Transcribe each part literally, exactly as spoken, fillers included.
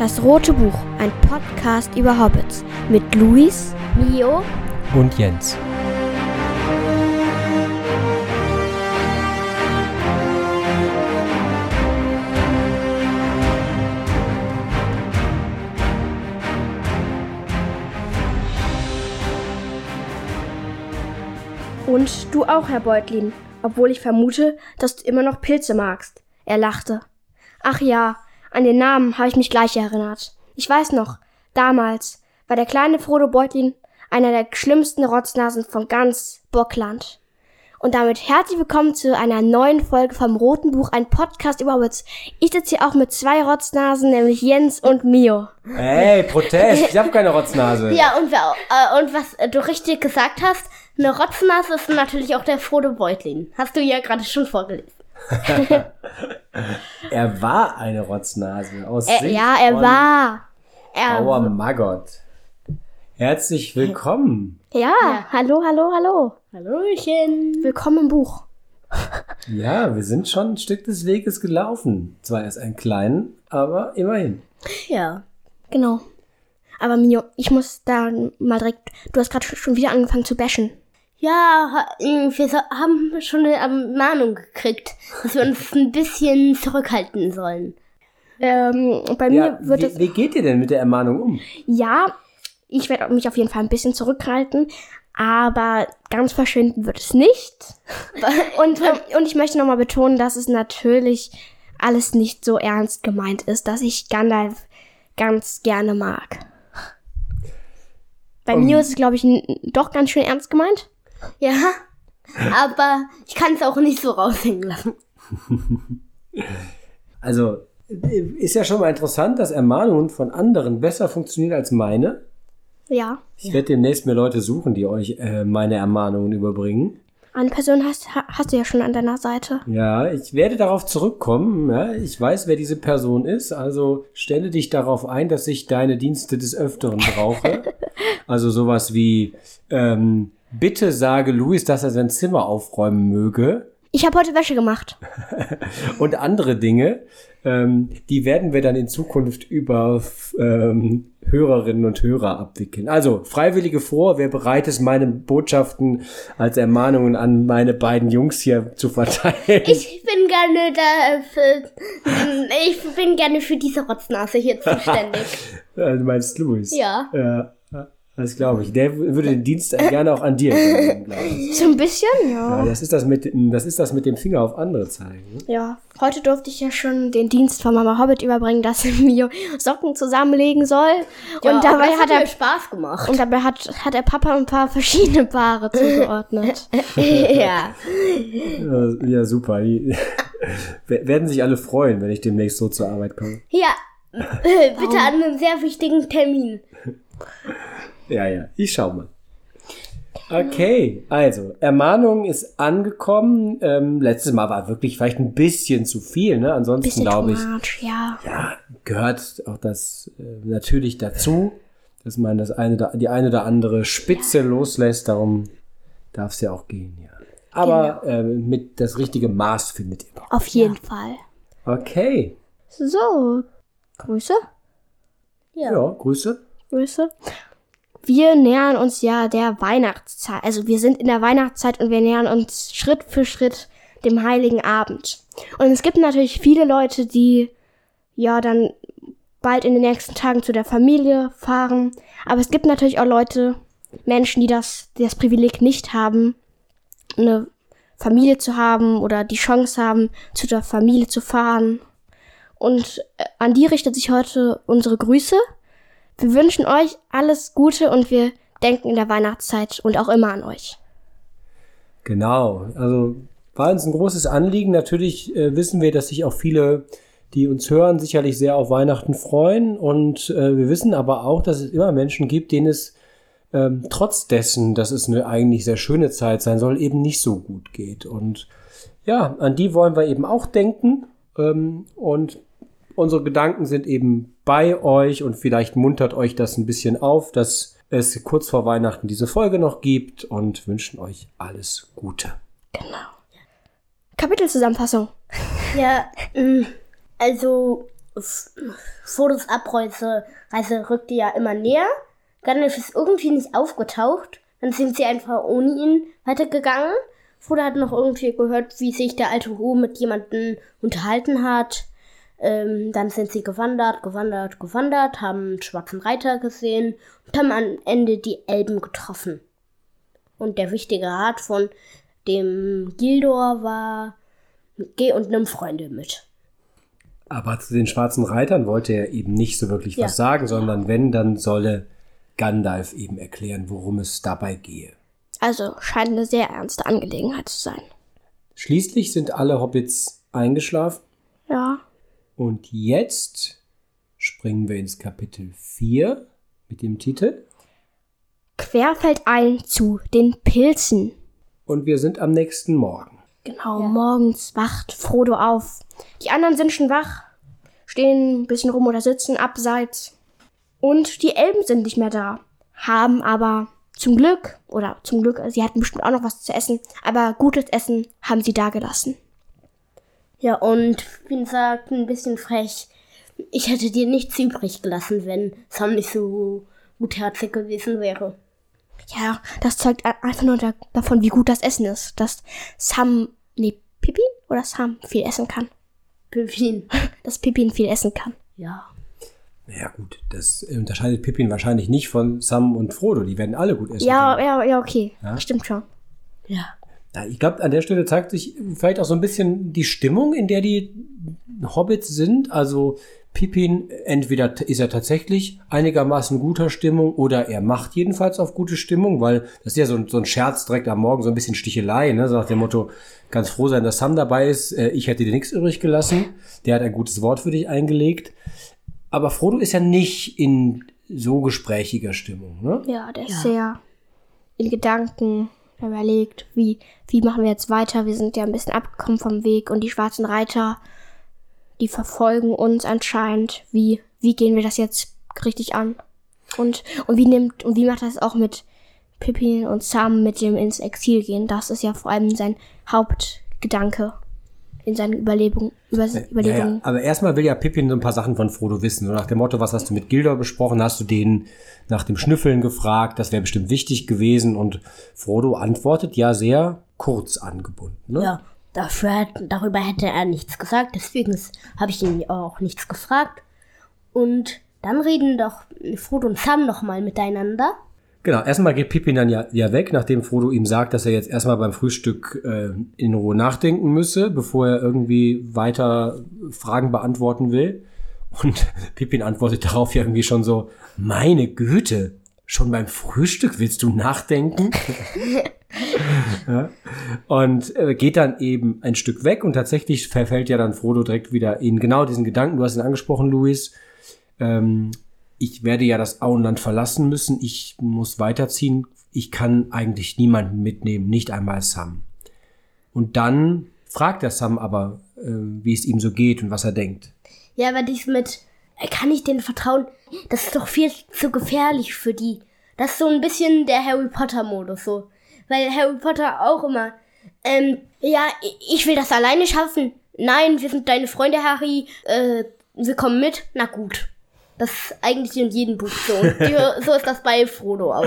Das Rote Buch, ein Podcast über Hobbits mit Luis, Mio und Jens. Und du auch, Herr Beutlin, obwohl ich vermute, dass du immer noch Pilze magst. Er lachte. Ach ja, an den Namen habe ich mich gleich erinnert. Ich weiß noch, damals war der kleine Frodo Beutlin einer der schlimmsten Rotznasen von ganz Bockland. Und damit herzlich willkommen zu einer neuen Folge vom Roten Buch, ein Podcast über Hobbits. Ich sitze hier auch mit zwei Rotznasen, nämlich Jens und Mio. Hey, Protest, ich habe keine Rotznase. Ja, und, äh, und was du richtig gesagt hast, eine Rotznase ist natürlich auch der Frodo Beutlin. Hast du ja gerade schon vorgelesen. Er war eine Rotznase. Aus Er, Sicht ja, er von war. Er Bauer Maggot. Herzlich willkommen. Ja, ja, hallo, hallo, hallo. Hallöchen. Willkommen im Buch. Ja, wir sind schon ein Stück des Weges gelaufen. Zwar erst einen kleinen, aber immerhin. Ja. Genau. Aber Mio, ich muss da mal direkt, du hast gerade schon wieder angefangen zu bashen. Ja, wir haben schon eine Mahnung gekriegt, dass wir uns ein bisschen zurückhalten sollen. Ähm, bei mir Ja, wird wie, es... wie geht ihr denn mit der Ermahnung um? Ja, ich werde mich auf jeden Fall ein bisschen zurückhalten, aber ganz verschwinden wird es nicht. und, und ich möchte nochmal betonen, dass es natürlich alles nicht so ernst gemeint ist, dass ich Gandalf ganz gerne mag. Bei Um, mir ist es, glaube ich, n- doch ganz schön ernst gemeint. Ja, aber ich kann es auch nicht so raushängen lassen. Also, ist ja schon mal interessant, dass Ermahnungen von anderen besser funktionieren als meine. Ja. Ich werde demnächst mir Leute suchen, die euch äh, meine Ermahnungen überbringen. Eine Person hast, ha- hast du ja schon an deiner Seite. Ja, ich werde darauf zurückkommen. Ja, ich weiß, wer diese Person ist. Also stelle dich darauf ein, dass ich deine Dienste des Öfteren brauche. Also sowas wie, ähm, bitte sage Luis, dass er sein Zimmer aufräumen möge. Ich habe heute Wäsche gemacht. Und andere Dinge. Ähm, die werden wir dann in Zukunft über ähm, Hörerinnen und Hörer abwickeln. Also, Freiwillige vor, wer bereit ist, meine Botschaften als Ermahnungen an meine beiden Jungs hier zu verteilen. Ich bin gerne da für, ich bin gerne für diese Rotznase hier zuständig. Du meinst Luis? Ja. Ja, das glaube ich. Der würde den Dienst gerne auch an dir übernehmen, glaube ich. So ein bisschen, ja. Ja, das ist das mit, das ist das mit dem Finger auf andere zeigen. Ne? Ja, heute durfte ich ja schon den Dienst von Mama Hobbit überbringen, dass Mio Socken zusammenlegen soll. Ja, und dabei das hat mir er Spaß gemacht. und dabei hat hat der Papa ein paar verschiedene Paare zugeordnet. Ja. Ja, ja, super. Die werden sich alle freuen, wenn ich demnächst so zur Arbeit komme. Ja. Bitte an einem sehr wichtigen Termin. Ja, ja, ich schau mal. Okay, also, Ermahnung ist angekommen. Ähm, letztes Mal war wirklich vielleicht ein bisschen zu viel, ne? Ansonsten Bisschen glaube ich, too much, ja. ja, gehört auch das äh, natürlich dazu, dass man das eine, oder- die eine oder andere Spitze loslässt. Darum darf es ja auch gehen, ja. Aber ähm, mit das richtige Maß findet ihr noch. Auf jeden Fall. Okay, So, Grüße, Ja. ja, Grüße. Grüße. Wir nähern uns ja der Weihnachtszeit. Also wir sind in der Weihnachtszeit und wir nähern uns Schritt für Schritt dem Heiligen Abend. Und es gibt natürlich viele Leute, die ja dann bald in den nächsten Tagen zu der Familie fahren. Aber es gibt natürlich auch Leute, Menschen, die das, die das Privileg nicht haben, eine Familie zu haben oder die Chance haben, zu der Familie zu fahren. Und äh, an die richtet sich heute unsere Grüße. Wir wünschen euch alles Gute und wir denken in der Weihnachtszeit und auch immer an euch. Genau, also war uns ein großes Anliegen. Natürlich äh, wissen wir, dass sich auch viele, die uns hören, sicherlich sehr auf Weihnachten freuen. Und äh, wir wissen aber auch, dass es immer Menschen gibt, denen es ähm, trotz dessen, dass es eine eigentlich sehr schöne Zeit sein soll, eben nicht so gut geht. Und ja, an die wollen wir eben auch denken. Ähm, und unsere Gedanken sind eben bei euch und vielleicht muntert euch das ein bisschen auf, dass es kurz vor Weihnachten diese Folge noch gibt und wünschen euch alles Gute. Kapitelzusammenfassung. Ja, ähm, also Frodos Abreise Reise rückte ja immer näher. Gandalf ist irgendwie nicht aufgetaucht. Dann sind sie einfach ohne ihn weitergegangen. Frodo hat noch irgendwie gehört, wie sich der alte Ru mit jemandem unterhalten hat. Ähm, dann sind sie gewandert, gewandert, gewandert, haben einen schwarzen Reiter gesehen und haben am Ende die Elben getroffen. Und der wichtige Rat von dem Gildor war, geh und nimm Freunde mit. Aber zu den schwarzen Reitern wollte er eben nicht so wirklich Ja. was sagen, sondern wenn, dann solle Gandalf eben erklären, worum es dabei gehe. Also scheint eine sehr ernste Angelegenheit zu sein. Schließlich sind alle Hobbits eingeschlafen Ja. und jetzt springen wir ins Kapitel vier mit dem Titel Querfeldein zu den Pilzen. und wir sind am nächsten Morgen. Genau, morgens wacht Frodo auf. Die anderen sind schon wach, stehen ein bisschen rum oder sitzen abseits. Und die Elben sind nicht mehr da, haben aber zum Glück, oder zum Glück, sie hatten bestimmt auch noch was zu essen, aber gutes Essen haben sie da gelassen. Ja, und Finn sagt ein bisschen frech, ich hätte dir nichts übrig gelassen, wenn Sam nicht so gutherzig gewesen wäre. Ja, das zeugt a- einfach nur da, davon, wie gut das Essen ist, dass Sam, nee, Pippin oder Sam viel essen kann. Pippin. Dass Pippin viel essen kann. Ja. Naja gut, das unterscheidet Pippin wahrscheinlich nicht von Sam und Frodo. Die werden alle gut essen Ja, können. ja, ja, okay. Ja? Stimmt schon. Ja. Ja, ich glaube, an der Stelle zeigt sich vielleicht auch so ein bisschen die Stimmung, in der die Hobbits sind. Also Pippin, entweder ist er tatsächlich einigermaßen guter Stimmung oder er macht jedenfalls auf gute Stimmung, weil das ist ja so ein, so ein Scherz direkt am Morgen, so ein bisschen Stichelei, ne? So nach dem Motto, ganz froh sein, dass Sam dabei ist, äh, ich hätte dir nichts übrig gelassen. Der hat ein gutes Wort für dich eingelegt. Aber Frodo ist ja nicht in so gesprächiger Stimmung, ne? Ja, der ist Ja. sehr in Gedanken überlegt, wie, wie machen wir jetzt weiter? Wir sind ja ein bisschen abgekommen vom Weg und die schwarzen Reiter, die verfolgen uns anscheinend. Wie, wie gehen wir das jetzt richtig an? Und, und wie nimmt, und wie macht das auch mit Pippin und Sam mit dem ins Exil gehen? Das ist ja vor allem sein Hauptgedanke in seinen Überlebungen, über, Ja, Überlegungen. ja. Aber erstmal will ja Pippin so ein paar Sachen von Frodo wissen. So nach dem Motto, was hast du mit Gildor besprochen? Hast du den nach dem Schnüffeln gefragt? Das wäre bestimmt wichtig gewesen. Und Frodo antwortet ja sehr kurz angebunden. Ne? Ja. Dafür hat, darüber hätte er nichts gesagt, deswegen habe ich ihn auch nichts gefragt. Und dann reden doch Frodo und Sam nochmal miteinander. Genau, erstmal geht Pippin dann ja, ja weg, nachdem Frodo ihm sagt, dass er jetzt erstmal beim Frühstück äh, in Ruhe nachdenken müsse, bevor er irgendwie weiter Fragen beantworten will. Und Pippin antwortet darauf ja irgendwie schon so, meine Güte, schon beim Frühstück willst du nachdenken? Ja. Und äh, geht dann eben ein Stück weg und tatsächlich verfällt ja dann Frodo direkt wieder in genau diesen Gedanken. Du hast ihn angesprochen, Luis. Ähm, ich werde ja das Auenland verlassen müssen. Ich muss weiterziehen. Ich kann eigentlich niemanden mitnehmen, nicht einmal Sam. Und dann fragt er Sam aber, äh, wie es ihm so geht und was er denkt. Ja, aber dies mit, äh, kann ich denen vertrauen? Das ist doch viel zu gefährlich für die. Das ist so ein bisschen der Harry Potter-Modus, so. Weil Harry Potter auch immer, ähm, ja, ich will das alleine schaffen. Nein, wir sind deine Freunde, Harry. Äh, wir kommen mit. Na gut. Das ist eigentlich in jedem Buch so. Und die, so ist das bei Frodo auch.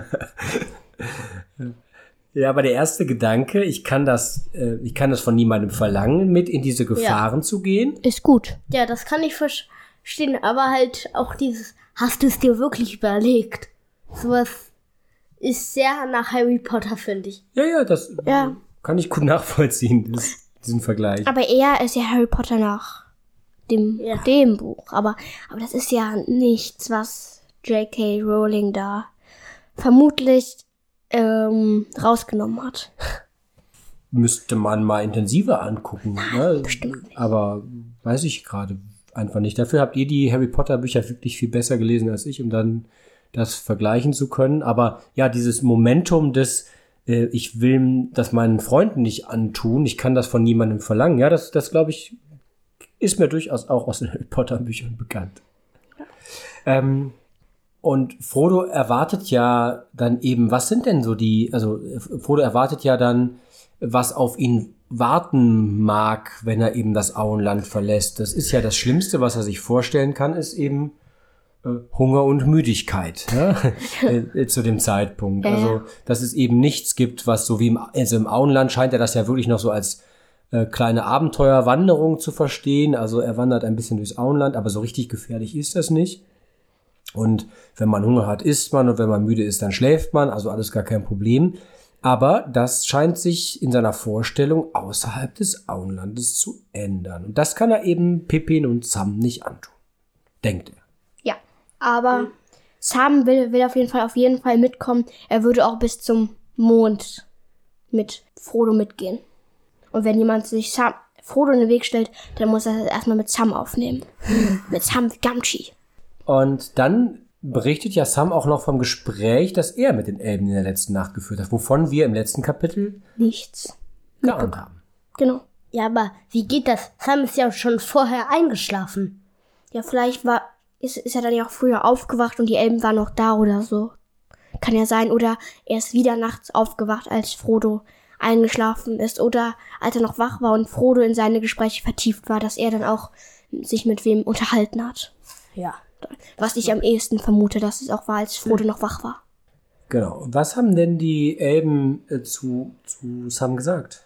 Ja, aber der erste Gedanke, ich kann das, äh, ich kann das von niemandem verlangen, mit in diese Gefahren zu gehen. Ist gut. Ja, das kann ich verstehen. Aber halt auch dieses, hast du es dir wirklich überlegt? Sowas ist sehr nach Harry Potter, finde ich. Ja, ja, das Ja. kann ich gut nachvollziehen, das, diesen Vergleich. Aber eher ist ja Harry Potter nach dem, Ja. dem Buch. Aber, aber das ist ja nichts, was J K. Rowling da vermutlich ähm, rausgenommen hat. Müsste man mal intensiver angucken. Ne? bestimmt nicht. Aber weiß ich gerade einfach nicht. Dafür habt ihr die Harry Potter Bücher wirklich viel besser gelesen als ich, um dann das vergleichen zu können. Aber ja, dieses Momentum des, äh, ich will das meinen Freunden nicht antun, ich kann das von niemandem verlangen. Ja, das, das glaube ich, ist mir durchaus auch aus den Harry Potter Büchern bekannt. Ja. Ähm, und Frodo erwartet ja dann eben, was sind denn so die, also Frodo erwartet ja dann, was auf ihn warten mag, wenn er eben das Auenland verlässt. Das ist ja das Schlimmste, was er sich vorstellen kann, ist eben äh, Hunger und Müdigkeit, ja? äh, zu dem Zeitpunkt. Ja. Also, dass es eben nichts gibt, was so wie im, also im Auenland scheint er das ja wirklich noch so als äh, kleine Abenteuerwanderung zu verstehen. Also er wandert ein bisschen durchs Auenland, aber so richtig gefährlich ist das nicht. Und wenn man Hunger hat, isst man, und wenn man müde ist, dann schläft man, also alles gar kein Problem. Aber das scheint sich in seiner Vorstellung außerhalb des Auenlandes zu ändern. Und das kann er eben Pippin und Sam nicht antun, denkt er. Ja, aber Sam will, will auf jeden Fall auf jeden Fall mitkommen. Er würde auch bis zum Mond mit Frodo mitgehen. Und wenn jemand sich Sam, Frodo in den Weg stellt, dann muss er das erstmal mit Sam aufnehmen. Mit Sam Gamgee. Und dann berichtet ja Sam auch noch vom Gespräch, das er mit den Elben in der letzten Nacht geführt hat, wovon wir im letzten Kapitel Nichts. geahnt haben. Genau. Ja, aber wie geht das? Sam ist ja schon vorher eingeschlafen. Ja, vielleicht war, ist, ist er dann ja auch früher aufgewacht und die Elben waren noch da oder so. Kann ja sein. Oder er ist wieder nachts aufgewacht, als Frodo eingeschlafen ist. Oder als er noch wach war und Frodo in seine Gespräche vertieft war, dass er dann auch sich mit wem unterhalten hat. Ja. Was ich am ehesten vermute, dass es auch war, als Frodo noch wach war. Genau. Was haben denn die Elben äh, zu, zu Sam gesagt?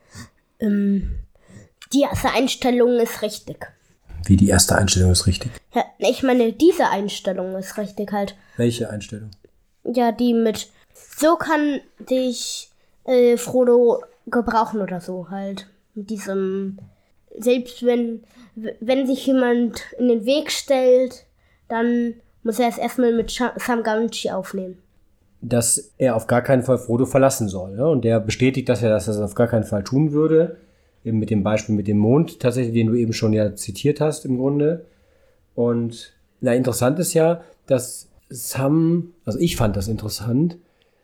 Ähm, die erste Einstellung ist richtig. Wie die erste Einstellung ist richtig. Ja, ich meine, diese Einstellung ist richtig halt. Welche Einstellung? Ja, die mit, so kann dich äh, Frodo gebrauchen oder so halt. Mit diesem, selbst wenn, wenn sich jemand in den Weg stellt, dann muss er es erstmal mit Sam Gamgee aufnehmen. Dass er auf gar keinen Fall Frodo verlassen soll. Ja? Und der bestätigt das ja, dass er das auf gar keinen Fall tun würde. Eben mit dem Beispiel mit dem Mond, tatsächlich, den du eben schon ja zitiert hast im Grunde. Und na, interessant ist ja, dass Sam, also ich fand das interessant,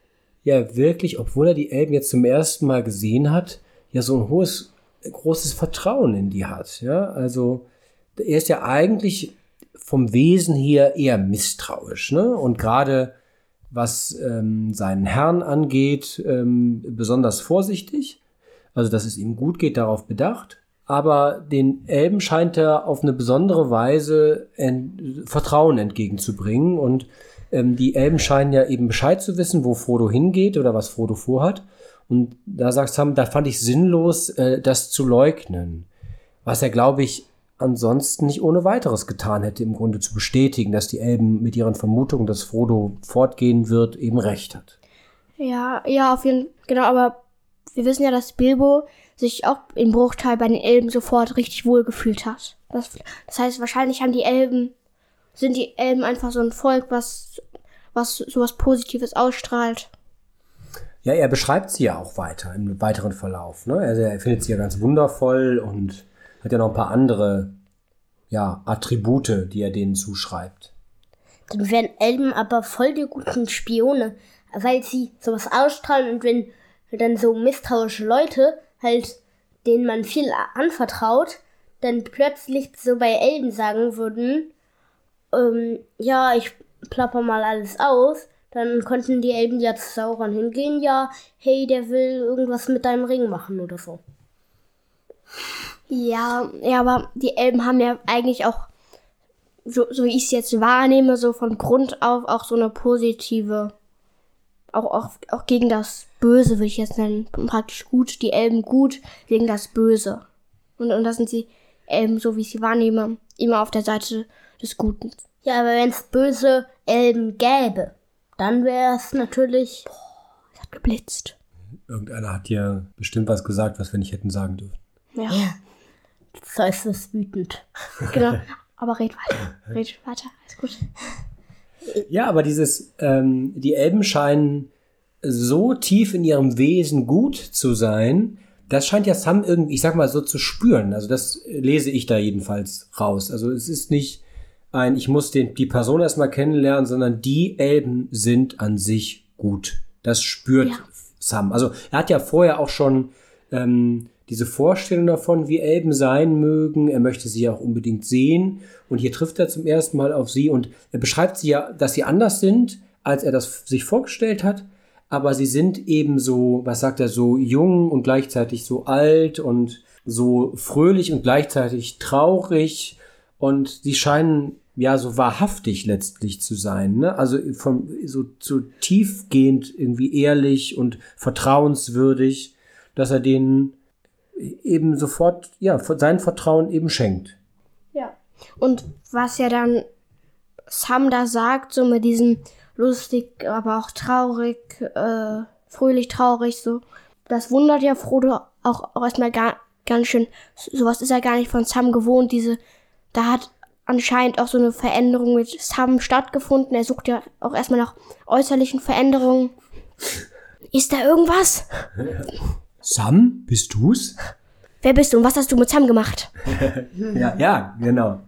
ja wirklich, obwohl er die Elben jetzt zum ersten Mal gesehen hat, ja so ein hohes, großes Vertrauen in die hat. Ja? Also er ist ja eigentlich vom Wesen her eher misstrauisch, ne? Und gerade was ähm, seinen Herrn angeht, ähm, besonders vorsichtig. Also, dass es ihm gut geht, darauf bedacht. Aber den Elben scheint er auf eine besondere Weise ent- Vertrauen entgegenzubringen. Und ähm, die Elben scheinen ja eben Bescheid zu wissen, wo Frodo hingeht oder was Frodo vorhat. Und da sagt Sam, da fand ich sinnlos, äh, das zu leugnen. Was er, glaube ich, ansonsten nicht ohne weiteres getan hätte, im Grunde zu bestätigen, dass die Elben mit ihren Vermutungen, dass Frodo fortgehen wird, eben recht hat. Ja, ja, auf jeden Fall, genau, aber wir wissen ja, dass Bilbo sich auch im Bruchteil bei den Elben sofort richtig wohl gefühlt hat. Das, das heißt, wahrscheinlich haben die Elben, sind die Elben einfach so ein Volk, was, was sowas Positives ausstrahlt. Ja, er beschreibt sie ja auch weiter im weiteren Verlauf, ne? Also er findet sie ja ganz wundervoll und hat ja noch ein paar andere, ja, Attribute, die er denen zuschreibt. Dann wären Elben aber voll die guten Spione, weil sie sowas ausstrahlen und wenn dann so misstrauische Leute, halt, denen man viel anvertraut, dann plötzlich so bei Elben sagen würden, ähm, ja, ich plapper mal alles aus, dann konnten die Elben ja zu Sauron hingehen, ja, hey, der will irgendwas mit deinem Ring machen oder so. Ja, ja, aber die Elben haben ja eigentlich auch, so, so wie ich es jetzt wahrnehme, so von Grund auf auch so eine positive, auch, auch, auch gegen das Böse, würde ich jetzt nennen, praktisch gut, die Elben gut gegen das Böse. Und, und da sind die Elben, so wie ich sie wahrnehme, immer auf der Seite des Guten. Ja, aber wenn es böse Elben gäbe, dann wäre es natürlich... Boah, es hat geblitzt. Irgendeiner hat ja bestimmt was gesagt, was wir nicht hätten sagen dürfen. Ja, Ja, Zeus ist wütend. genau. Aber red weiter, red weiter, alles gut. Ja, aber dieses, ähm, die Elben scheinen so tief in ihrem Wesen gut zu sein, das scheint ja Sam irgendwie, ich sag mal so, zu spüren. Also das lese ich da jedenfalls raus. Also es ist nicht ein, ich muss den, die Person erstmal kennenlernen, sondern die Elben sind an sich gut. Das spürt Ja. Sam. Also er hat ja vorher auch schon ähm, diese Vorstellung davon, wie Elben sein mögen. Er möchte sie ja auch unbedingt sehen. Und hier trifft er zum ersten Mal auf sie und er beschreibt sie ja, dass sie anders sind, als er das sich vorgestellt hat. aber sie sind eben so, was sagt er, so jung und gleichzeitig so alt und so fröhlich und gleichzeitig traurig und sie scheinen ja so wahrhaftig letztlich zu sein, ne? Also vom, so, so tiefgehend irgendwie ehrlich und vertrauenswürdig, dass er denen eben sofort, ja, sein Vertrauen eben schenkt. Ja. Und was ja dann Sam da sagt, so mit diesem lustig, aber auch traurig, äh, fröhlich traurig, so, das wundert ja Frodo auch, auch erstmal gar, ganz schön. Sowas ist er gar nicht von Sam gewohnt, diese, da hat anscheinend auch so eine Veränderung mit Sam stattgefunden. Er sucht ja auch erstmal nach äußerlichen Veränderungen. Ist da irgendwas? Sam, bist du's? Wer bist du und was hast du mit Sam gemacht? ja, ja, genau.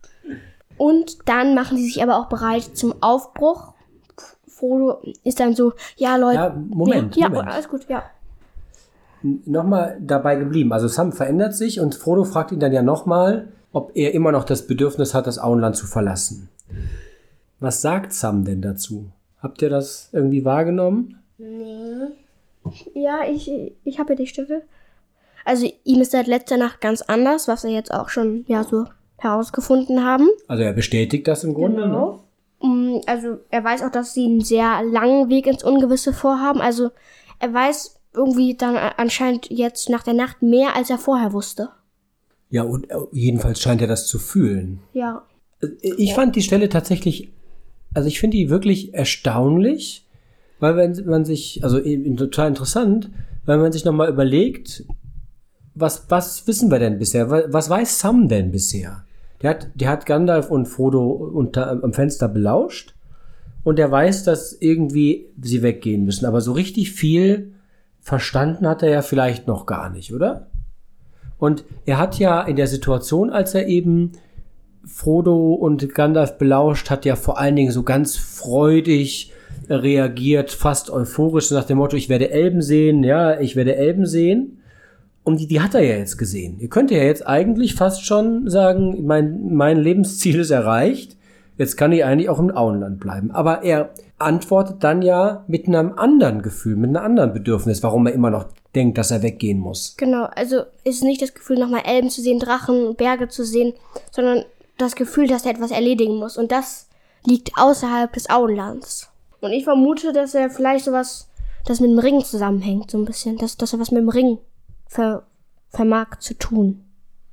Und dann machen sie sich aber auch bereit zum Aufbruch. Frodo ist dann so, ja Leute. Ja, Moment, ja, Moment. Ja, alles gut, ja. Nochmal dabei geblieben. Also Sam verändert sich und Frodo fragt ihn dann ja nochmal, ob er immer noch das Bedürfnis hat, das Auenland zu verlassen. Was sagt Sam denn dazu? Habt ihr das irgendwie wahrgenommen? Nee. Ja, ich, ich habe ja die Stimme. Also ihm ist seit letzter Nacht ganz anders, was wir jetzt auch schon ja so herausgefunden haben. Also er bestätigt das im Grunde, Genau. Ne? Also er weiß auch, dass sie einen sehr langen Weg ins Ungewisse vorhaben. Also er weiß irgendwie dann anscheinend jetzt nach der Nacht mehr, als er vorher wusste. Ja, und jedenfalls scheint er das zu fühlen. Ja. Ich fand die Stelle tatsächlich, also ich finde die wirklich erstaunlich, weil wenn man sich, also eben total interessant, weil man sich nochmal überlegt, was, was wissen wir denn bisher? Was weiß Sam denn bisher? Der hat, der hat Gandalf und Frodo unter, am Fenster belauscht und der weiß, dass irgendwie sie weggehen müssen. Aber so richtig viel verstanden hat er ja vielleicht noch gar nicht, oder? Und er hat ja in der Situation, als er eben Frodo und Gandalf belauscht, hat ja vor allen Dingen so ganz freudig reagiert, fast euphorisch nach dem Motto, ich werde Elben sehen, ja, ich werde Elben sehen. Und die, die hat er ja jetzt gesehen. Ihr könnt ja jetzt eigentlich fast schon sagen, mein, mein Lebensziel ist erreicht. Jetzt kann ich eigentlich auch im Auenland bleiben. Aber er antwortet dann ja mit einem anderen Gefühl, mit einem anderen Bedürfnis, warum er immer noch denkt, dass er weggehen muss. Genau, also ist nicht das Gefühl, nochmal Elben zu sehen, Drachen, Berge zu sehen, sondern das Gefühl, dass er etwas erledigen muss. Und das liegt außerhalb des Auenlands. Und ich vermute, dass er vielleicht sowas, das mit dem Ring zusammenhängt, so ein bisschen. Dass, dass er was mit dem Ring ver, vermag zu tun.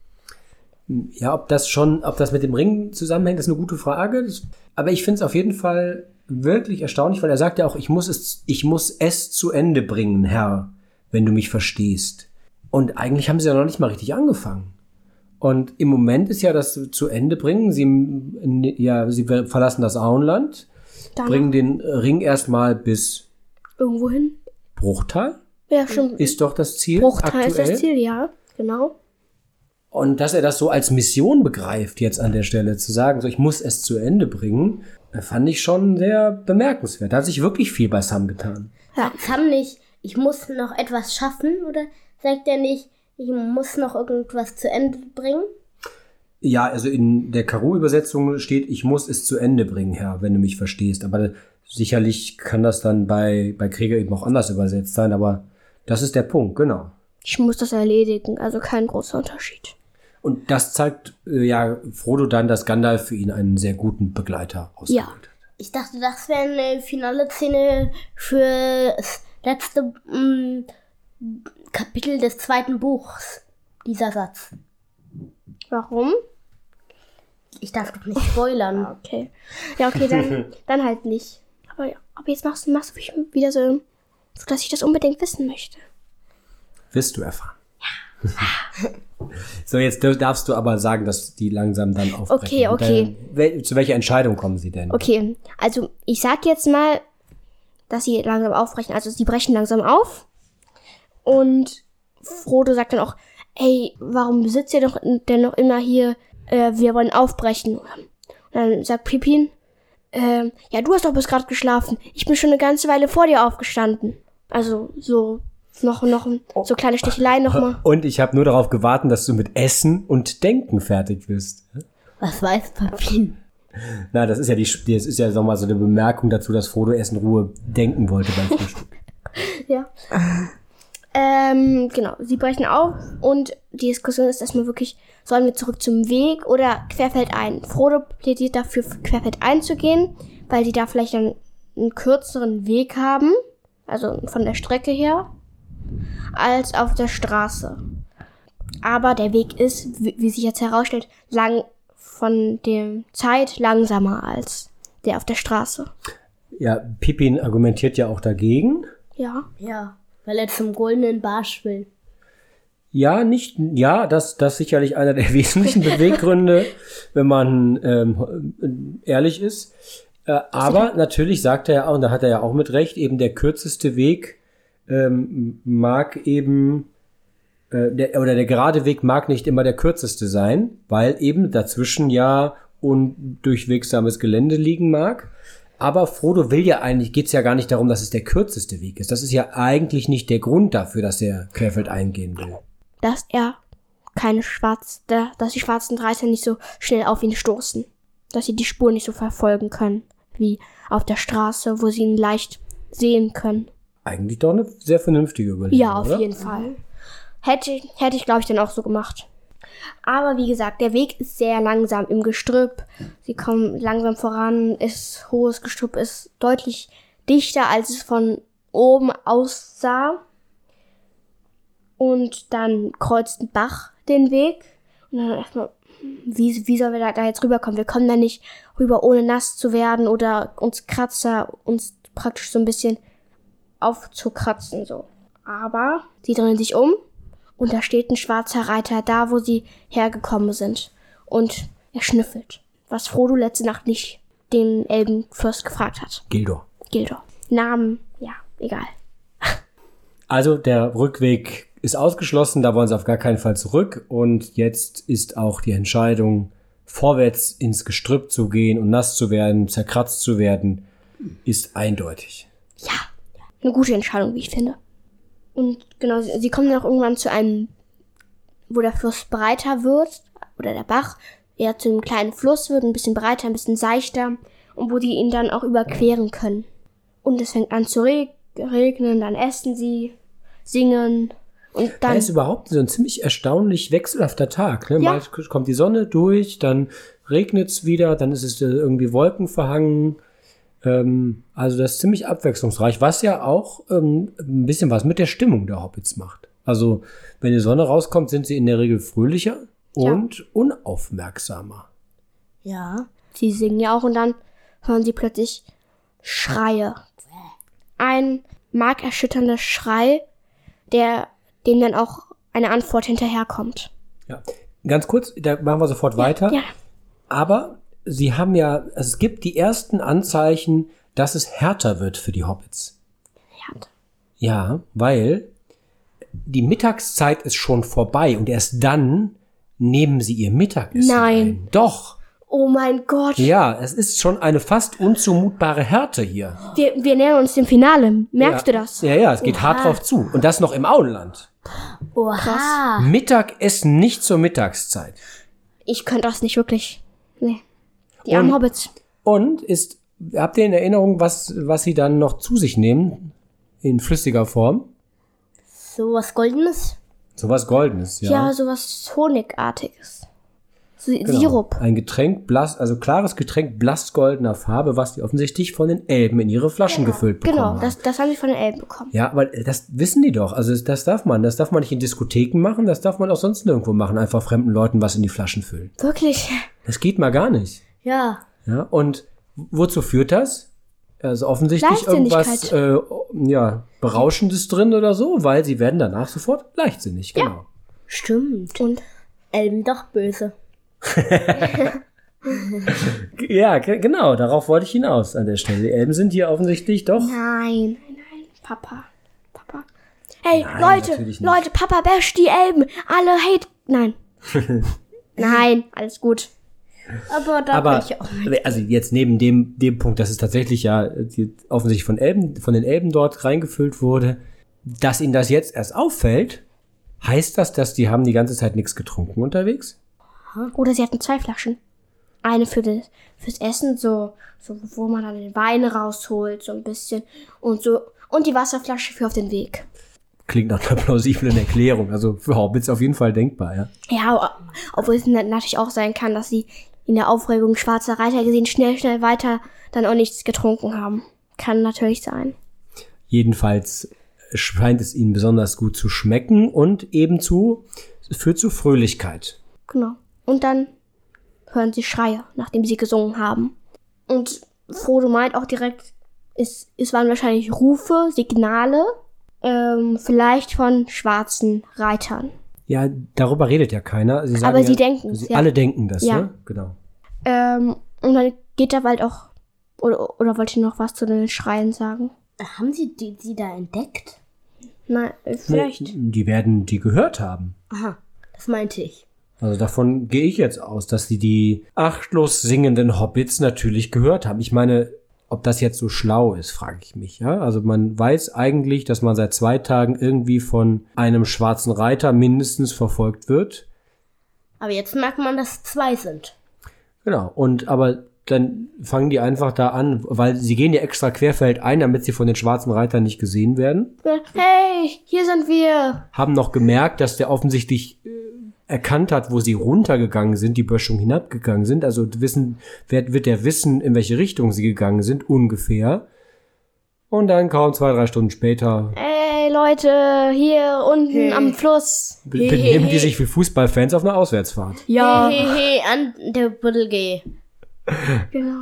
Ja, ob das schon, ob das mit dem Ring zusammenhängt, ist eine gute Frage. Das, aber ich finde es auf jeden Fall wirklich erstaunlich, weil er sagt ja auch, ich muss es, ich muss es zu Ende bringen, Herr, wenn du mich verstehst. Und eigentlich haben sie ja noch nicht mal richtig angefangen. Und im Moment ist ja das zu Ende bringen. Sie, ja, sie verlassen das Auenland, Danach. bringen den Ring erstmal bis irgendwo hin. Bruchtal. Ja, stimmt. Ist doch das Ziel. Bruchtal aktuell. ist das Ziel, ja, genau. Und dass er das so als Mission begreift, jetzt an der Stelle zu sagen, so ich muss es zu Ende bringen, fand ich schon sehr bemerkenswert. Da hat sich wirklich viel bei Sam getan. Ja. Sam nicht, ich muss noch etwas schaffen, oder sagt er nicht, ich muss noch irgendwas zu Ende bringen? Ja, also in der Karo-Übersetzung steht, ich muss es zu Ende bringen, Herr, wenn du mich verstehst. Aber sicherlich kann das dann bei, bei Krieger eben auch anders übersetzt sein, aber das ist der Punkt, genau. Ich muss das erledigen, also kein großer Unterschied. Und das zeigt äh, ja Frodo dann, dass Gandalf für ihn einen sehr guten Begleiter ausgewählt hat. Ja. Ich dachte, das wäre eine finale Szene für das letzte ähm, Kapitel des zweiten Buchs, dieser Satz. Warum? Ich darf doch nicht spoilern. Ja, okay. Ja, okay, dann, dann halt nicht. Aber, ja, aber jetzt machst du machst du wieder so, so, dass ich das unbedingt wissen möchte. Wirst du erfahren. Ja. So, jetzt darfst du aber sagen, dass die langsam dann aufbrechen. Okay, okay. Dann, zu welcher Entscheidung kommen sie denn? Okay, also ich sag jetzt mal, dass sie langsam aufbrechen. Also sie brechen langsam auf. Und Frodo sagt dann auch, ey, warum sitzt ihr doch denn noch immer hier? Äh, wir wollen aufbrechen. Und dann sagt Pippin, äh, ja, du hast doch bis gerade geschlafen. Ich bin schon eine ganze Weile vor dir aufgestanden. Also so noch noch so kleine Sticheleien nochmal. Und ich habe nur darauf gewartet, dass du mit Essen und Denken fertig bist. Was weiß Pippin? Na, das ist ja die, das ist ja nochmal so eine Bemerkung dazu, dass Frodo erst in Ruhe denken wollte beim Frühstück. Ja. ähm, genau, sie brechen auf und die Diskussion ist erstmal wirklich, sollen wir zurück zum Weg oder querfeldein? Frodo plädiert dafür, querfeldein zu gehen, weil die da vielleicht einen, einen kürzeren Weg haben, also von der Strecke her, als auf der Straße. Aber der Weg ist, wie, wie sich jetzt herausstellt, lang von der Zeit langsamer als der auf der Straße. Ja, Pippin argumentiert ja auch dagegen. Ja. Ja, weil er zum goldenen Barsch will. Ja, nicht, ja, das, das ist sicherlich einer der wesentlichen Beweggründe, wenn man ähm, ehrlich ist. Äh, aber natürlich sagt er ja auch, und da hat er ja auch mit Recht, eben der kürzeste Weg ähm, mag eben, äh, der, oder der gerade Weg mag nicht immer der kürzeste sein, weil eben dazwischen ja undurchwegsames Gelände liegen mag. Aber Frodo will ja eigentlich, geht's ja gar nicht darum, dass es der kürzeste Weg ist. Das ist ja eigentlich nicht der Grund dafür, dass er querfeldein gehen will. Dass er keine Schwarz, dass die schwarzen Reiter nicht so schnell auf ihn stoßen. Dass sie die Spur nicht so verfolgen können, wie auf der Straße, wo sie ihn leicht sehen können. Eigentlich doch eine sehr vernünftige Überlegung, Ja, auf oder? jeden Fall. Hätte, hätte ich, glaube ich, dann auch so gemacht. Aber wie gesagt, der Weg ist sehr langsam im Gestrüpp. Sie kommen langsam voran. Ist hohes Gestrüpp ist deutlich dichter, als es von oben aussah. Und dann kreuzt ein Bach den Weg. Und dann erstmal, wie, wie sollen wir da, da jetzt rüberkommen? Wir kommen da nicht rüber, ohne nass zu werden oder uns Kratzer, uns praktisch so ein bisschen aufzukratzen, so. Aber sie drehen sich um und da steht ein schwarzer Reiter da, wo sie hergekommen sind. Und er schnüffelt, was Frodo letzte Nacht nicht den Elbenfürst gefragt hat. Gildor. Gildor. Namen, ja, egal. Also der Rückweg ist ausgeschlossen, da wollen sie auf gar keinen Fall zurück. Und jetzt ist auch die Entscheidung, vorwärts ins Gestrüpp zu gehen und nass zu werden, zerkratzt zu werden, ist eindeutig. Ja, eine gute Entscheidung, wie ich finde. Und genau, sie, sie kommen dann auch irgendwann zu einem, wo der Fluss breiter wird, oder der Bach eher zu einem kleinen Fluss wird, ein bisschen breiter, ein bisschen seichter, und wo die ihn dann auch überqueren können. Und es fängt an zu reg- regnen, dann essen sie, singen, und dann... Da ist überhaupt so ein ziemlich erstaunlich wechselhafter Tag. Ne? Ja. Mal kommt die Sonne durch, dann regnet's wieder, dann ist es irgendwie wolkenverhangen. Ähm, also das ist ziemlich abwechslungsreich, was ja auch ähm, ein bisschen was mit der Stimmung der Hobbits macht. Also wenn die Sonne rauskommt, sind sie in der Regel fröhlicher und ja. unaufmerksamer. Ja. Sie singen ja auch und dann hören sie plötzlich Schreie. Ein markerschütternder Schrei, der dem dann auch eine Antwort hinterherkommt. Ja, ganz kurz, da machen wir sofort weiter. Ja. Aber sie haben ja, also es gibt die ersten Anzeichen, dass es härter wird für die Hobbits. Härter. Ja, weil die Mittagszeit ist schon vorbei und erst dann nehmen sie ihr Mittagessen Nein. ein. Doch. Oh mein Gott. Ja, es ist schon eine fast unzumutbare Härte hier. Wir, wir nähern uns dem Finale. Merkst ja. du das? Ja, ja, es geht Oha. hart drauf zu. Und das noch im Auenland. Oha. Mittagessen nicht zur Mittagszeit. Ich könnte das nicht wirklich. Nee. Die armen Und- Hobbits. Und ist, habt ihr in Erinnerung, was, was sie dann noch zu sich nehmen? In flüssiger Form? So was Goldenes? Sowas Goldenes, ja. Ja, sowas Honigartiges. So Genau. Sirup. Ein Getränk, blass, also klares Getränk blassgoldener Farbe, was die offensichtlich von den Elben in ihre Flaschen gefüllt bekommen Genau, haben. das, das haben sie von den Elben bekommen. Ja, aber das wissen die doch. Also das darf man. Das darf man nicht in Diskotheken machen, das darf man auch sonst nirgendwo machen. Einfach fremden Leuten was in die Flaschen füllen. Wirklich? Das geht mal gar nicht. Ja. Ja, und wozu führt das? Also offensichtlich irgendwas äh, ja, Berauschendes drin oder so, weil sie werden danach sofort leichtsinnig, genau. Stimmt. Und Elben doch böse. Ja, ge- genau, darauf wollte ich hinaus an der Stelle. Die Elben sind hier offensichtlich doch. nein, nein, nein, Papa. Papa. Hey, Nein, Leute, natürlich nicht. Leute, Papa bash die Elben. Alle hate. Nein. Nein, alles gut. Aber da Aber, bin ich auch mit. also jetzt neben dem, dem Punkt, dass es tatsächlich ja die, offensichtlich von Elben, von den Elben dort reingefüllt wurde, dass ihnen das jetzt erst auffällt, heißt das, dass die haben die ganze Zeit nichts getrunken unterwegs? Oder sie hatten zwei Flaschen. Eine für das, fürs Essen, so, so, wo man dann den Wein rausholt, so ein bisschen. Und so, Und die Wasserflasche für auf den Weg. Klingt nach einer plausiblen Erklärung. Also für Hobbits auf jeden Fall denkbar, ja. Ja, obwohl es natürlich auch sein kann, dass sie in der Aufregung schwarzer Reiter gesehen schnell, schnell weiter dann auch nichts getrunken haben. Kann natürlich sein. Jedenfalls scheint es ihnen besonders gut zu schmecken und ebenzu führt zu Fröhlichkeit. Genau. Und dann hören sie Schreie, nachdem sie gesungen haben. Und Frodo meint auch direkt, es, es waren wahrscheinlich Rufe, Signale, ähm, vielleicht von schwarzen Reitern. Ja, darüber redet ja keiner. Sie sagen Aber ja, sie denken es, sie ja. Alle denken das, Ja. ne? Genau. Ähm, und dann geht der Wald auch, oder, oder wollt ihr noch was zu den Schreien sagen? Haben Sie die, die da entdeckt? Nein, äh, vielleicht. Nee, die werden die gehört haben. Aha, das meinte ich. Also davon gehe ich jetzt aus, dass sie die achtlos singenden Hobbits natürlich gehört haben. Ich meine, ob das jetzt so schlau ist, frage ich mich. Ja, also man weiß eigentlich, dass man seit zwei Tagen irgendwie von einem schwarzen Reiter mindestens verfolgt wird. Aber jetzt merkt man, dass es zwei sind. Genau. Und aber dann fangen die einfach da an, weil sie gehen ja extra querfeldein, damit sie von den schwarzen Reitern nicht gesehen werden. Hey, hier sind wir. Haben noch gemerkt, dass der offensichtlich äh, erkannt hat, wo sie runtergegangen sind, die Böschung hinabgegangen sind. Also wissen, wird, wird der wissen, in welche Richtung sie gegangen sind, ungefähr. Und dann kaum zwei, drei Stunden später Hey, Leute, hier unten Hey. am Fluss. be benehmen die sich wie Fußballfans auf einer Auswärtsfahrt. Ja, Hey, hey, an der Buddelgeh. genau.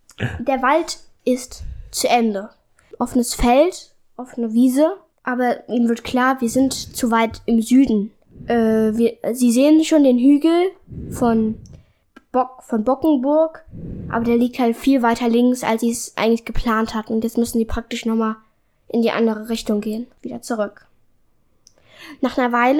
Der Wald ist zu Ende. Offenes Feld, offene Wiese. Aber ihm wird klar, wir sind zu weit im Süden. Äh, wir, sie sehen schon den Hügel von, Bock, von Bockenburg, aber der liegt halt viel weiter links, als sie es eigentlich geplant hatten. Und jetzt müssen die praktisch nochmal in die andere Richtung gehen, wieder zurück. Nach einer Weile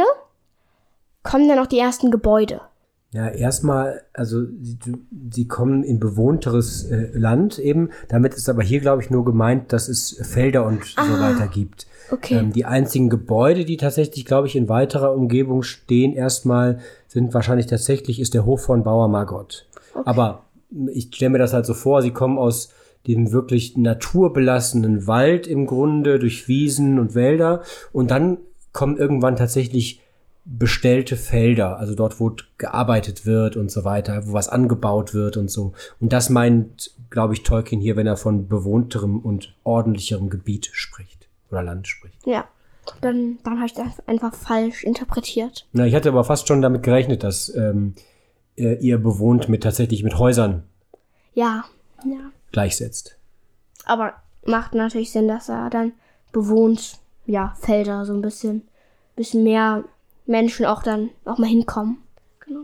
kommen dann noch die ersten Gebäude. Ja, erstmal, also sie, sie kommen in bewohnteres äh, Land eben. Damit ist aber hier, glaube ich, nur gemeint, dass es Felder und so weiter gibt. Okay. Ähm, die einzigen Gebäude, die tatsächlich, glaube ich, in weiterer Umgebung stehen, erstmal sind wahrscheinlich tatsächlich, ist der Hof von Bauer Margot. Okay. Aber ich stelle mir das halt so vor, sie kommen aus dem wirklich naturbelassenen Wald im Grunde, durch Wiesen und Wälder. Und dann kommen irgendwann tatsächlich bestellte Felder, also dort, wo gearbeitet wird und so weiter, wo was angebaut wird und so. Und das meint, glaube ich, Tolkien hier, wenn er von bewohnterem und ordentlicherem Gebiet spricht oder Land spricht. Ja, dann, dann habe ich das einfach falsch interpretiert. Na, ich hatte aber fast schon damit gerechnet, dass ähm, ihr, ihr bewohnt mit tatsächlich mit Häusern Ja, ja. gleichsetzt. Aber macht natürlich Sinn, dass er dann bewohnt, ja, Felder so ein bisschen, bisschen mehr Menschen auch dann auch mal hinkommen. Genau.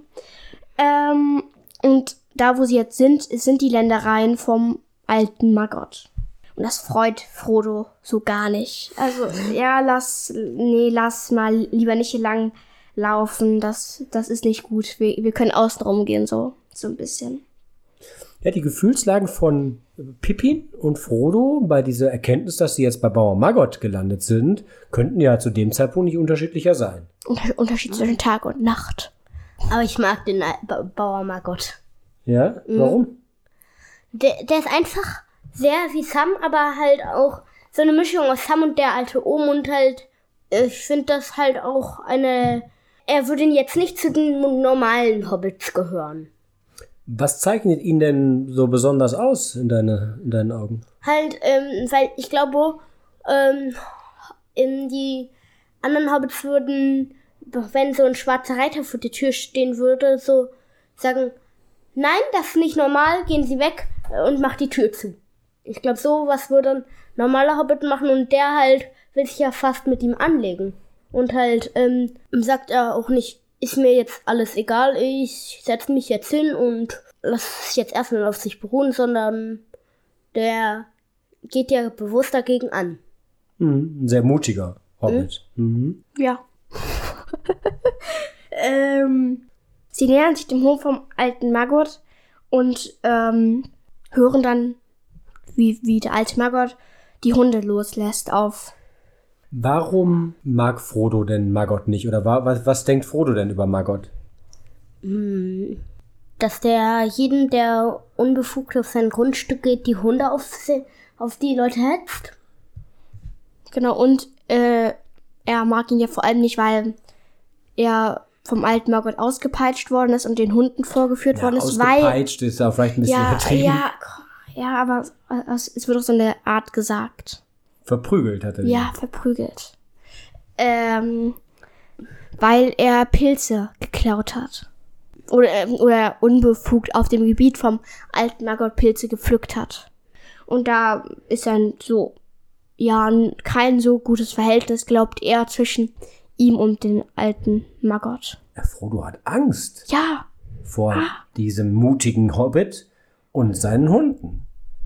Ähm, und da, wo sie jetzt sind, sind die Ländereien vom alten Margot. Und das freut Frodo so gar nicht. Also, ja, lass, nee, lass mal lieber nicht hier lang laufen. Das, das ist nicht gut. Wir, wir können außen rumgehen, so, so ein bisschen. Ja, die Gefühlslagen von Pippin und Frodo bei dieser Erkenntnis, dass sie jetzt bei Bauer Margot gelandet sind, könnten ja zu dem Zeitpunkt nicht unterschiedlicher sein. Unter- Unterschied zwischen Tag und Nacht. Aber ich mag den Al- ba Bauer Margot. Ja, warum? Der, der ist einfach sehr wie Sam, aber halt auch so eine Mischung aus Sam und der alte Ohm und halt, ich finde das halt auch eine, er würde jetzt nicht zu den normalen Hobbits gehören. Was zeichnet ihn denn so besonders aus in, deine, in deinen Augen? Halt, ähm, weil ich glaube, ähm, in die anderen Hobbits würden, wenn so ein schwarzer Reiter vor der Tür stehen würde, so sagen, nein, das ist nicht normal, gehen Sie weg und macht die Tür zu. Ich glaube, so was würde ein normaler Hobbit machen und der halt will sich ja fast mit ihm anlegen. Und halt, ähm, sagt er auch nicht, ist mir jetzt alles egal, ich setze mich jetzt hin und lass es jetzt erstmal auf sich beruhen, sondern der geht ja bewusst dagegen an. Mhm, ein sehr mutiger Hobbit. Mhm. Ja. ähm, sie nähern sich dem Hof vom alten Margot und ähm, hören dann, wie, wie der alte Margot die Hunde loslässt auf. Warum mag Frodo denn Margot nicht? Oder wa was, was denkt Frodo denn über Margot? Dass der jeden, der unbefugt auf sein Grundstück geht, die Hunde auf, auf die Leute hetzt. Genau, und äh, er mag ihn ja vor allem nicht, weil er vom alten Margot ausgepeitscht worden ist und den Hunden vorgeführt Ja, worden ist, weil... ausgepeitscht ist auch vielleicht ein bisschen Ja, übertrieben. ja, ja, aber es wird auch so in der Art gesagt. Verprügelt hat er ihn. Ja, verprügelt. Ähm, weil er Pilze geklaut hat. Oder, ähm, oder unbefugt auf dem Gebiet vom alten Margot Pilze gepflückt hat. Und da ist dann so, ja, kein so gutes Verhältnis, glaubt er, zwischen ihm und den alten Margot. Ja, Frodo hat Angst Ja, vor Ah. diesem mutigen Hobbit und seinen Hunden.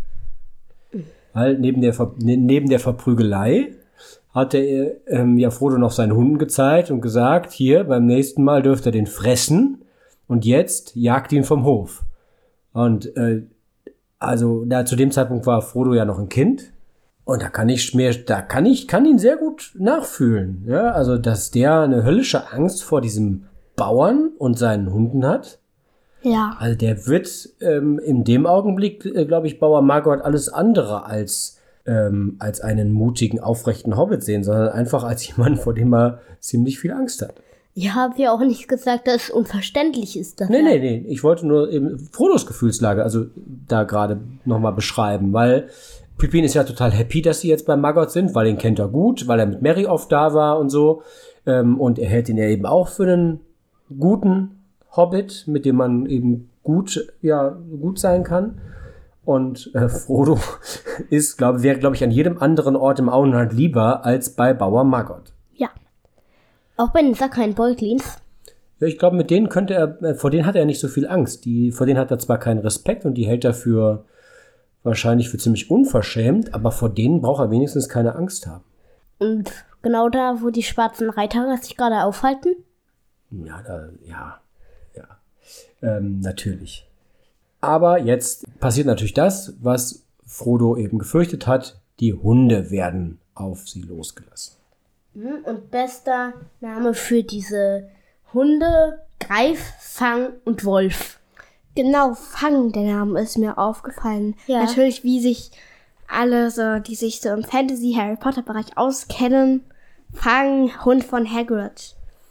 Weil neben der, Ver ne- neben der Verprügelei hat er ähm, ja Frodo noch seinen Hunden gezeigt und gesagt, hier, beim nächsten Mal dürft ihr den fressen und jetzt jagt ihn vom Hof. Und äh, also da, zu dem Zeitpunkt war Frodo ja noch ein Kind. Und da kann ich mir, da kann ich, kann ihn sehr gut nachfühlen. Ja, also, dass der eine höllische Angst vor diesem Bauern und seinen Hunden hat. ja, Also, der wird ähm, in dem Augenblick, äh, glaube ich, Bauer Margot alles andere als, ähm, als einen mutigen, aufrechten Hobbit sehen, sondern einfach als jemanden, vor dem er ziemlich viel Angst hat. Ich habe ja auch nicht gesagt, dass es unverständlich ist. Dass Nee, er- nee, nee. Ich wollte nur eben Frodos Gefühlslage, also da gerade nochmal beschreiben, weil Pippin ist ja total happy, dass sie jetzt bei Margot sind, weil ihn kennt er gut, weil er mit Merry oft da war und so. Ähm, und er hält ihn ja eben auch für einen guten Hobbit, mit dem man eben gut, ja, gut sein kann. Und äh, Frodo ist, glaube wäre, glaube ich, an jedem anderen Ort im Auenland lieber als bei Bauer Margot. ja. Auch bei den Sackheim Beutlins. Ja, ich glaube, mit denen könnte er, äh, vor denen hat er nicht so viel Angst. Die, vor denen hat er zwar keinen Respekt und die hält er für wahrscheinlich für ziemlich unverschämt, aber vor denen braucht er wenigstens keine Angst haben. Und genau da, wo die schwarzen Reiter sich gerade aufhalten. Ja, da, ja, ja, ähm, natürlich. Aber jetzt passiert natürlich das, was Frodo eben gefürchtet hat. Die Hunde werden auf sie losgelassen. Und bester Name für diese Hunde: Greif, Fang und Wolf. Genau, Fang, der Name ist mir aufgefallen. Ja. Natürlich, wie sich alle so, die sich so im Fantasy-Harry Potter-Bereich auskennen. Fang, Hund von Hagrid.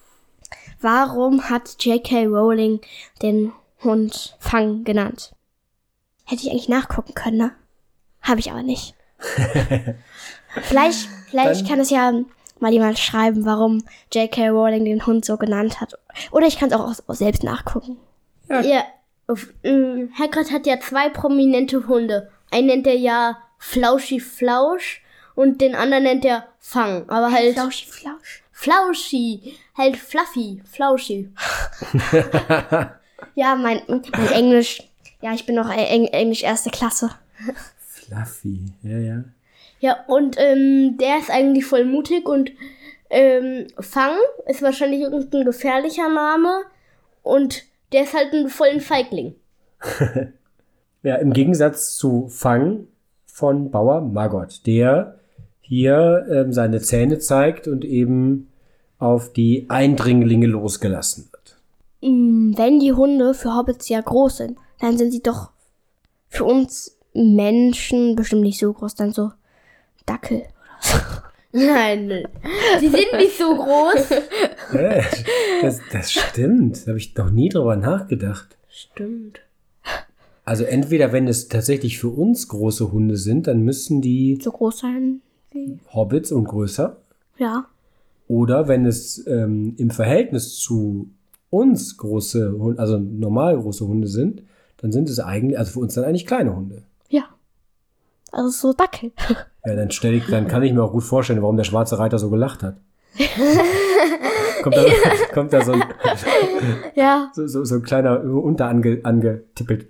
Warum hat J K. Rowling den Hund Fang genannt? Hätte ich eigentlich nachgucken können, ne? Habe ich aber nicht. vielleicht vielleicht Dann- kann es ja mal jemand schreiben, warum J K. Rowling den Hund so genannt hat. Oder ich kann es auch, auch selbst nachgucken. Ja. Ja, auf, ähm, Hagrid hat ja zwei prominente Hunde. Einen nennt er ja Flauschi Flausch und den anderen nennt er Fang. Aber halt Flauschi, Flausch. Flauschi, halt Fluffy, Flauschi. Ja, mein, mein Englisch. Ja, ich bin noch Eng Englisch erste Klasse. Fluffy, ja, ja. Ja, und ähm, der ist eigentlich voll mutig und ähm, Fang ist wahrscheinlich irgendein gefährlicher Name und der ist halt ein vollen Feigling. Ja, im Gegensatz zu Fang von Bauer Margot, der hier ähm, seine Zähne zeigt und eben auf die Eindringlinge losgelassen wird. Mm, Wenn die Hunde für Hobbits ja groß sind, dann sind sie doch für uns Menschen bestimmt nicht so groß, dann so Dackel. Nein, nein. Die sind nicht so groß. Ja, das, das stimmt, da habe ich noch nie drüber nachgedacht. Stimmt. Also entweder, wenn es tatsächlich für uns große Hunde sind, dann müssen die So groß sein wie. Hobbits und größer. Ja. Oder wenn es ähm, im Verhältnis zu uns große Hunde, also normal große Hunde sind, dann sind es eigentlich, also für uns dann eigentlich kleine Hunde. Ja. Also so Dackel. Ja, dann stell ich, dann kann ich mir auch gut vorstellen, warum der schwarze Reiter so gelacht hat. kommt, da, kommt da so ein, Ja. so, so, so ein kleiner Unter ange, angetippelt.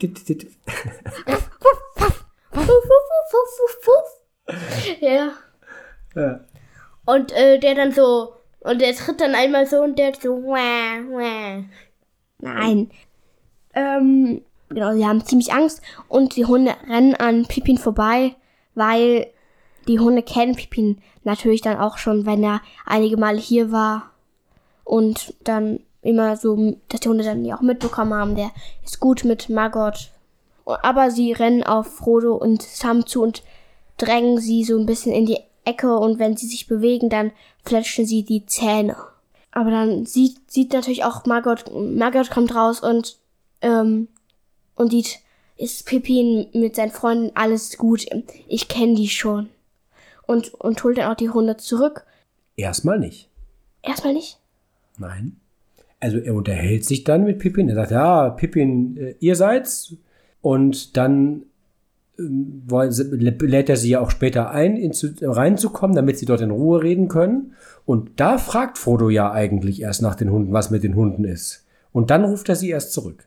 Ja. Ja. Und äh, der dann so, und der tritt dann einmal so und der so, wah, wah. Nein. Ähm, genau, sie haben ziemlich Angst und die Hunde rennen an Pippin vorbei, weil die Hunde kennen Pippin natürlich dann auch schon, wenn er einige Male hier war und dann immer so, dass die Hunde dann ja auch mitbekommen haben, der ist gut mit Margot. Aber sie rennen auf Frodo und Sam zu und drängen sie so ein bisschen in die Ecke und wenn sie sich bewegen, dann fletschen sie die Zähne. Aber dann sieht, sieht natürlich auch Margot, Margot kommt raus und, ähm, und sieht, ist Pippin mit seinen Freunden, alles gut, ich kenne die schon. Und, und holt dann auch die Hunde zurück. Erstmal nicht. Erstmal nicht? Nein. Also er unterhält sich dann mit Pippin. Er sagt, ja, Pippin, äh, ihr seid's. Und dann ähm, lädt er sie ja auch später ein, in zu, reinzukommen, damit sie dort in Ruhe reden können. Und da fragt Frodo ja eigentlich erst nach den Hunden, was mit den Hunden ist. Und dann ruft er sie erst zurück.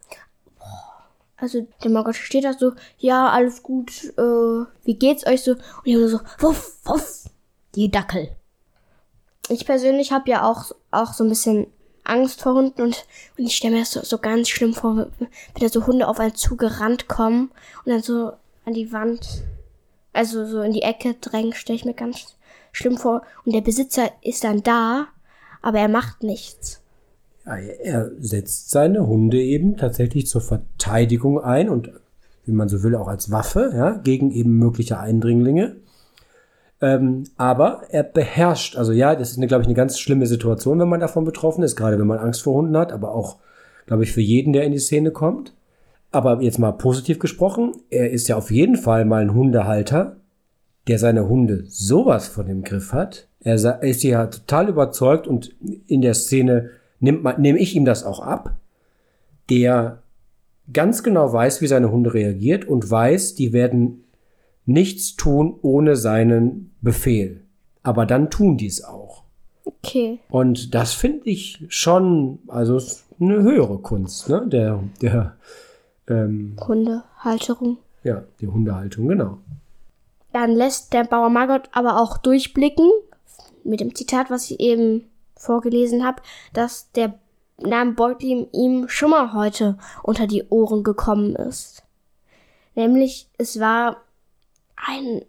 Also der Margot steht da so, ja, alles gut, äh, wie geht's euch so? Und die Hunde so, wuff, wuff. Die Dackel. Ich persönlich habe ja auch, auch so ein bisschen Angst vor Hunden und, und ich stelle mir das so, so ganz schlimm vor, wenn da so Hunde auf einen zugerannt kommen und dann so an die Wand, also so in die Ecke drängen, stelle ich mir ganz schlimm vor. Und der Besitzer ist dann da, aber er macht nichts. Ja, er setzt seine Hunde eben tatsächlich zur Verteidigung ein und, wie man so will, auch als Waffe, ja, gegen eben mögliche Eindringlinge. Ähm, aber er beherrscht, also ja, das ist, eine, glaube ich, eine ganz schlimme Situation, wenn man davon betroffen ist, gerade wenn man Angst vor Hunden hat, aber auch, glaube ich, für jeden, der in die Szene kommt. Aber jetzt mal positiv gesprochen, er ist ja auf jeden Fall mal ein Hundehalter, der seine Hunde sowas von im Griff hat. Er ist ja total überzeugt und in der Szene nimmt man, nehme ich ihm das auch ab, der ganz genau weiß, wie seine Hunde reagiert und weiß, die werden nichts tun ohne seinen Befehl. Aber dann tun die es auch. Okay. Und das finde ich schon, also ist eine höhere Kunst, ne? Der, der ähm, Hundehalterung. Ja, die Hundehaltung, genau. Dann lässt der Bauer Margot aber auch durchblicken, mit dem Zitat, was ich eben vorgelesen habe, dass der Name Beutlin ihm schon mal heute unter die Ohren gekommen ist. Nämlich, es war ein,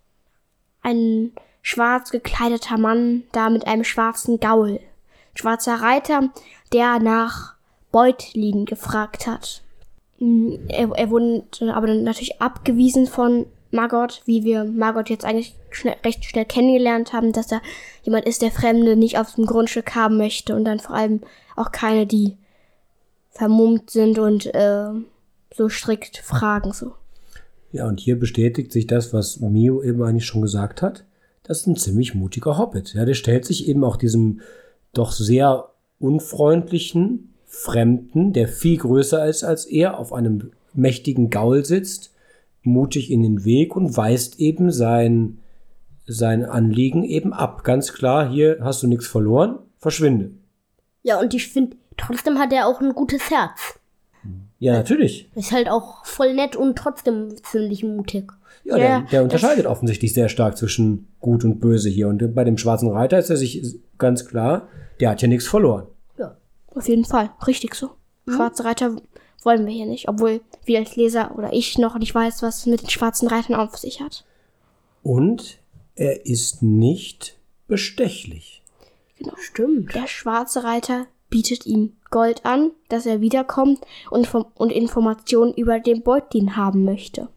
ein schwarz gekleideter Mann da mit einem schwarzen Gaul. Schwarzer Reiter, der nach Beutlin gefragt hat. Er, er wurde aber dann natürlich abgewiesen von Margot, wie wir Margot jetzt eigentlich schnell, recht schnell kennengelernt haben, dass da jemand ist, der Fremde nicht auf dem Grundstück haben möchte und dann vor allem auch keine, die vermummt sind und äh, so strikt fragen so. Ja, und hier bestätigt sich das, was Mio eben eigentlich schon gesagt hat. Das ist ein ziemlich mutiger Hobbit. Ja, der stellt sich eben auch diesem doch sehr unfreundlichen Fremden, der viel größer ist als er, auf einem mächtigen Gaul sitzt, mutig in den Weg und weist eben sein, sein Anliegen eben ab. Ganz klar, hier hast du nichts verloren, verschwinde. Ja, und ich finde, trotzdem hat er auch ein gutes Herz. Ja, natürlich. Ist halt auch voll nett und trotzdem ziemlich mutig. Ja, der, der unterscheidet offensichtlich sehr stark zwischen Gut und Böse hier. Und bei dem Schwarzen Reiter ist er sich ganz klar, der hat ja nichts verloren. Ja, auf jeden Fall. Richtig so. Mhm. Schwarze Reiter wollen wir hier nicht. Obwohl wir als Leser oder ich noch nicht weiß, was es mit den Schwarzen Reitern auf sich hat. Und er ist nicht bestechlich. Genau. Stimmt. Der Schwarze Reiter bietet ihm Gold an, dass er wiederkommt und, vom, und Informationen über den Beutlin haben möchte.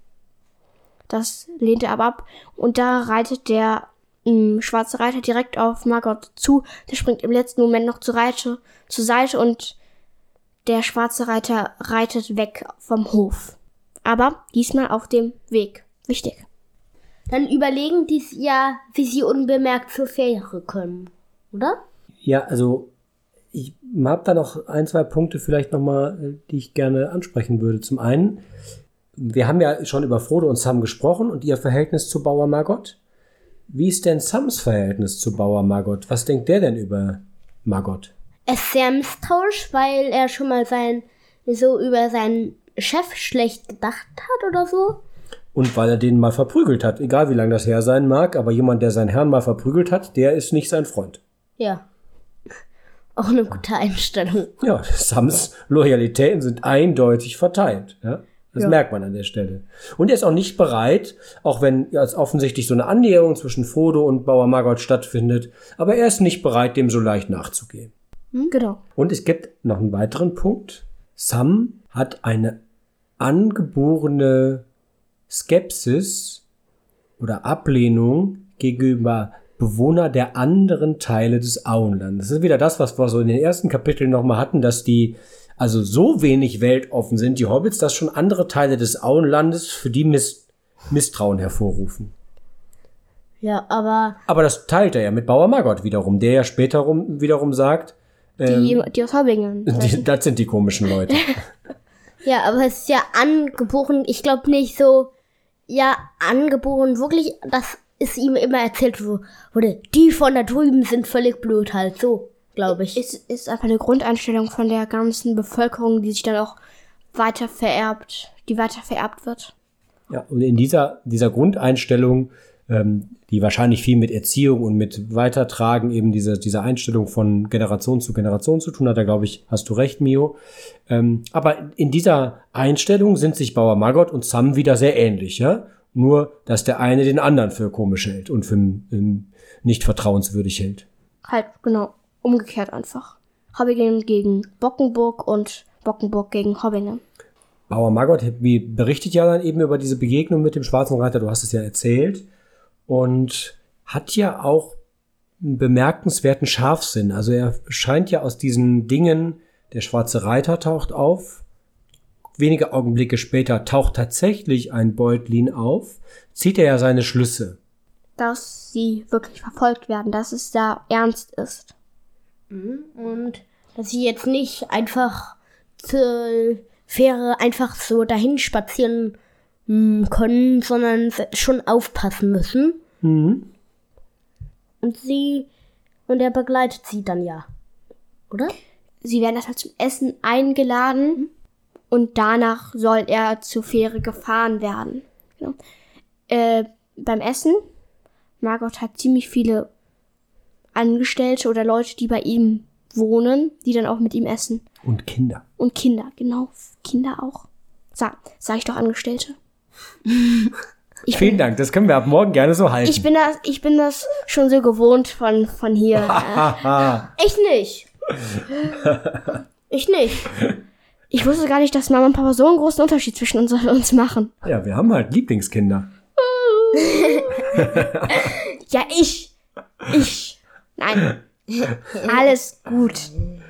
Das lehnt er aber ab und da reitet der mh, Schwarze Reiter direkt auf Margot zu. Der springt im letzten Moment noch zur, Reite, zur Seite und der Schwarze Reiter reitet weg vom Hof. Aber diesmal auf dem Weg. Wichtig. Dann überlegen die ja, wie sie unbemerkt zur Fähre kommen, oder? Ja, also ich habe da noch ein, zwei Punkte vielleicht nochmal, die ich gerne ansprechen würde. Zum einen, wir haben ja schon über Frodo und Sam gesprochen und ihr Verhältnis zu Bauer Margot. Wie ist denn Sams Verhältnis zu Bauer Margot? Was denkt der denn über Margot? Er ist sehr misstrauisch, weil er schon mal sein, so über seinen Chef schlecht gedacht hat oder so. Und weil er den mal verprügelt hat, egal wie lange das her sein mag, aber jemand, der seinen Herrn mal verprügelt hat, der ist nicht sein Freund. Ja. Auch eine gute Einstellung. Ja, Sams Loyalitäten sind eindeutig verteilt. Ja? Das ja. merkt man an der Stelle. Und er ist auch nicht bereit, auch wenn jetzt offensichtlich so eine Annäherung zwischen Frodo und Bauer Margot stattfindet, aber er ist nicht bereit, dem so leicht nachzugehen. Hm, genau. Und es gibt noch einen weiteren Punkt. Sam hat eine angeborene Skepsis oder Ablehnung gegenüber Bewohner der anderen Teile des Auenlandes. Das ist wieder das, was wir so in den ersten Kapiteln nochmal hatten, dass die also so wenig weltoffen sind, die Hobbits, dass schon andere Teile des Auenlandes für die Miss- Misstrauen hervorrufen. Ja, aber... Aber das teilt er ja mit Bauer Maggot wiederum, der ja später rum, wiederum sagt, ähm, Die, die aus Hobbingen. die, das sind die komischen Leute. Ja, aber es ist ja angeboren, ich glaube nicht so, ja, angeboren, wirklich, das ist ihm immer erzählt wurde, die von da drüben sind völlig blöd halt, so, glaube ich. Es ist einfach eine Grundeinstellung von der ganzen Bevölkerung, die sich dann auch weiter vererbt, die weiter vererbt wird. Ja, und in dieser, dieser Grundeinstellung, ähm, die wahrscheinlich viel mit Erziehung und mit Weitertragen eben diese, diese Einstellung von Generation zu Generation zu tun hat, da glaube ich, hast du recht, Mio. Ähm, aber in dieser Einstellung sind sich Bauer Maggot und Sam wieder sehr ähnlich, ja? Nur, dass der eine den anderen für komisch hält und für ähm, nicht vertrauenswürdig hält. Halt, genau, umgekehrt einfach. Hobbingen gegen Bockenburg und Bockenburg gegen Hobbingen. Bauer Maggot wie berichtet ja dann eben über diese Begegnung mit dem Schwarzen Reiter, du hast es ja erzählt, und hat ja auch einen bemerkenswerten Scharfsinn. Also er scheint ja aus diesen Dingen, der Schwarze Reiter taucht auf, wenige Augenblicke später taucht tatsächlich ein Beutlin auf, zieht er ja seine Schlüsse. Dass sie wirklich verfolgt werden, dass es da ernst ist. Und dass sie jetzt nicht einfach zur Fähre einfach so dahin spazieren können, sondern schon aufpassen müssen. Mhm. Und sie, und er begleitet sie dann ja. Oder? Sie werden erstmal zum Essen eingeladen und danach soll er zur Fähre gefahren werden. Genau. Äh, beim Essen, Maggot hat ziemlich viele Angestellte oder Leute, die bei ihm wohnen, die dann auch mit ihm essen. Und Kinder. Und Kinder, genau. Kinder auch. Sag, sag ich doch Angestellte. Ich Vielen bin, Dank, das können wir ab morgen gerne so halten. Ich bin das, ich bin das schon so gewohnt von, von hier. Ich nicht. Ich nicht. Ich wusste gar nicht, dass Mama und Papa so einen großen Unterschied zwischen uns, uns machen. Ja, wir haben halt Lieblingskinder. Ja, ich. Ich. Nein. Alles gut.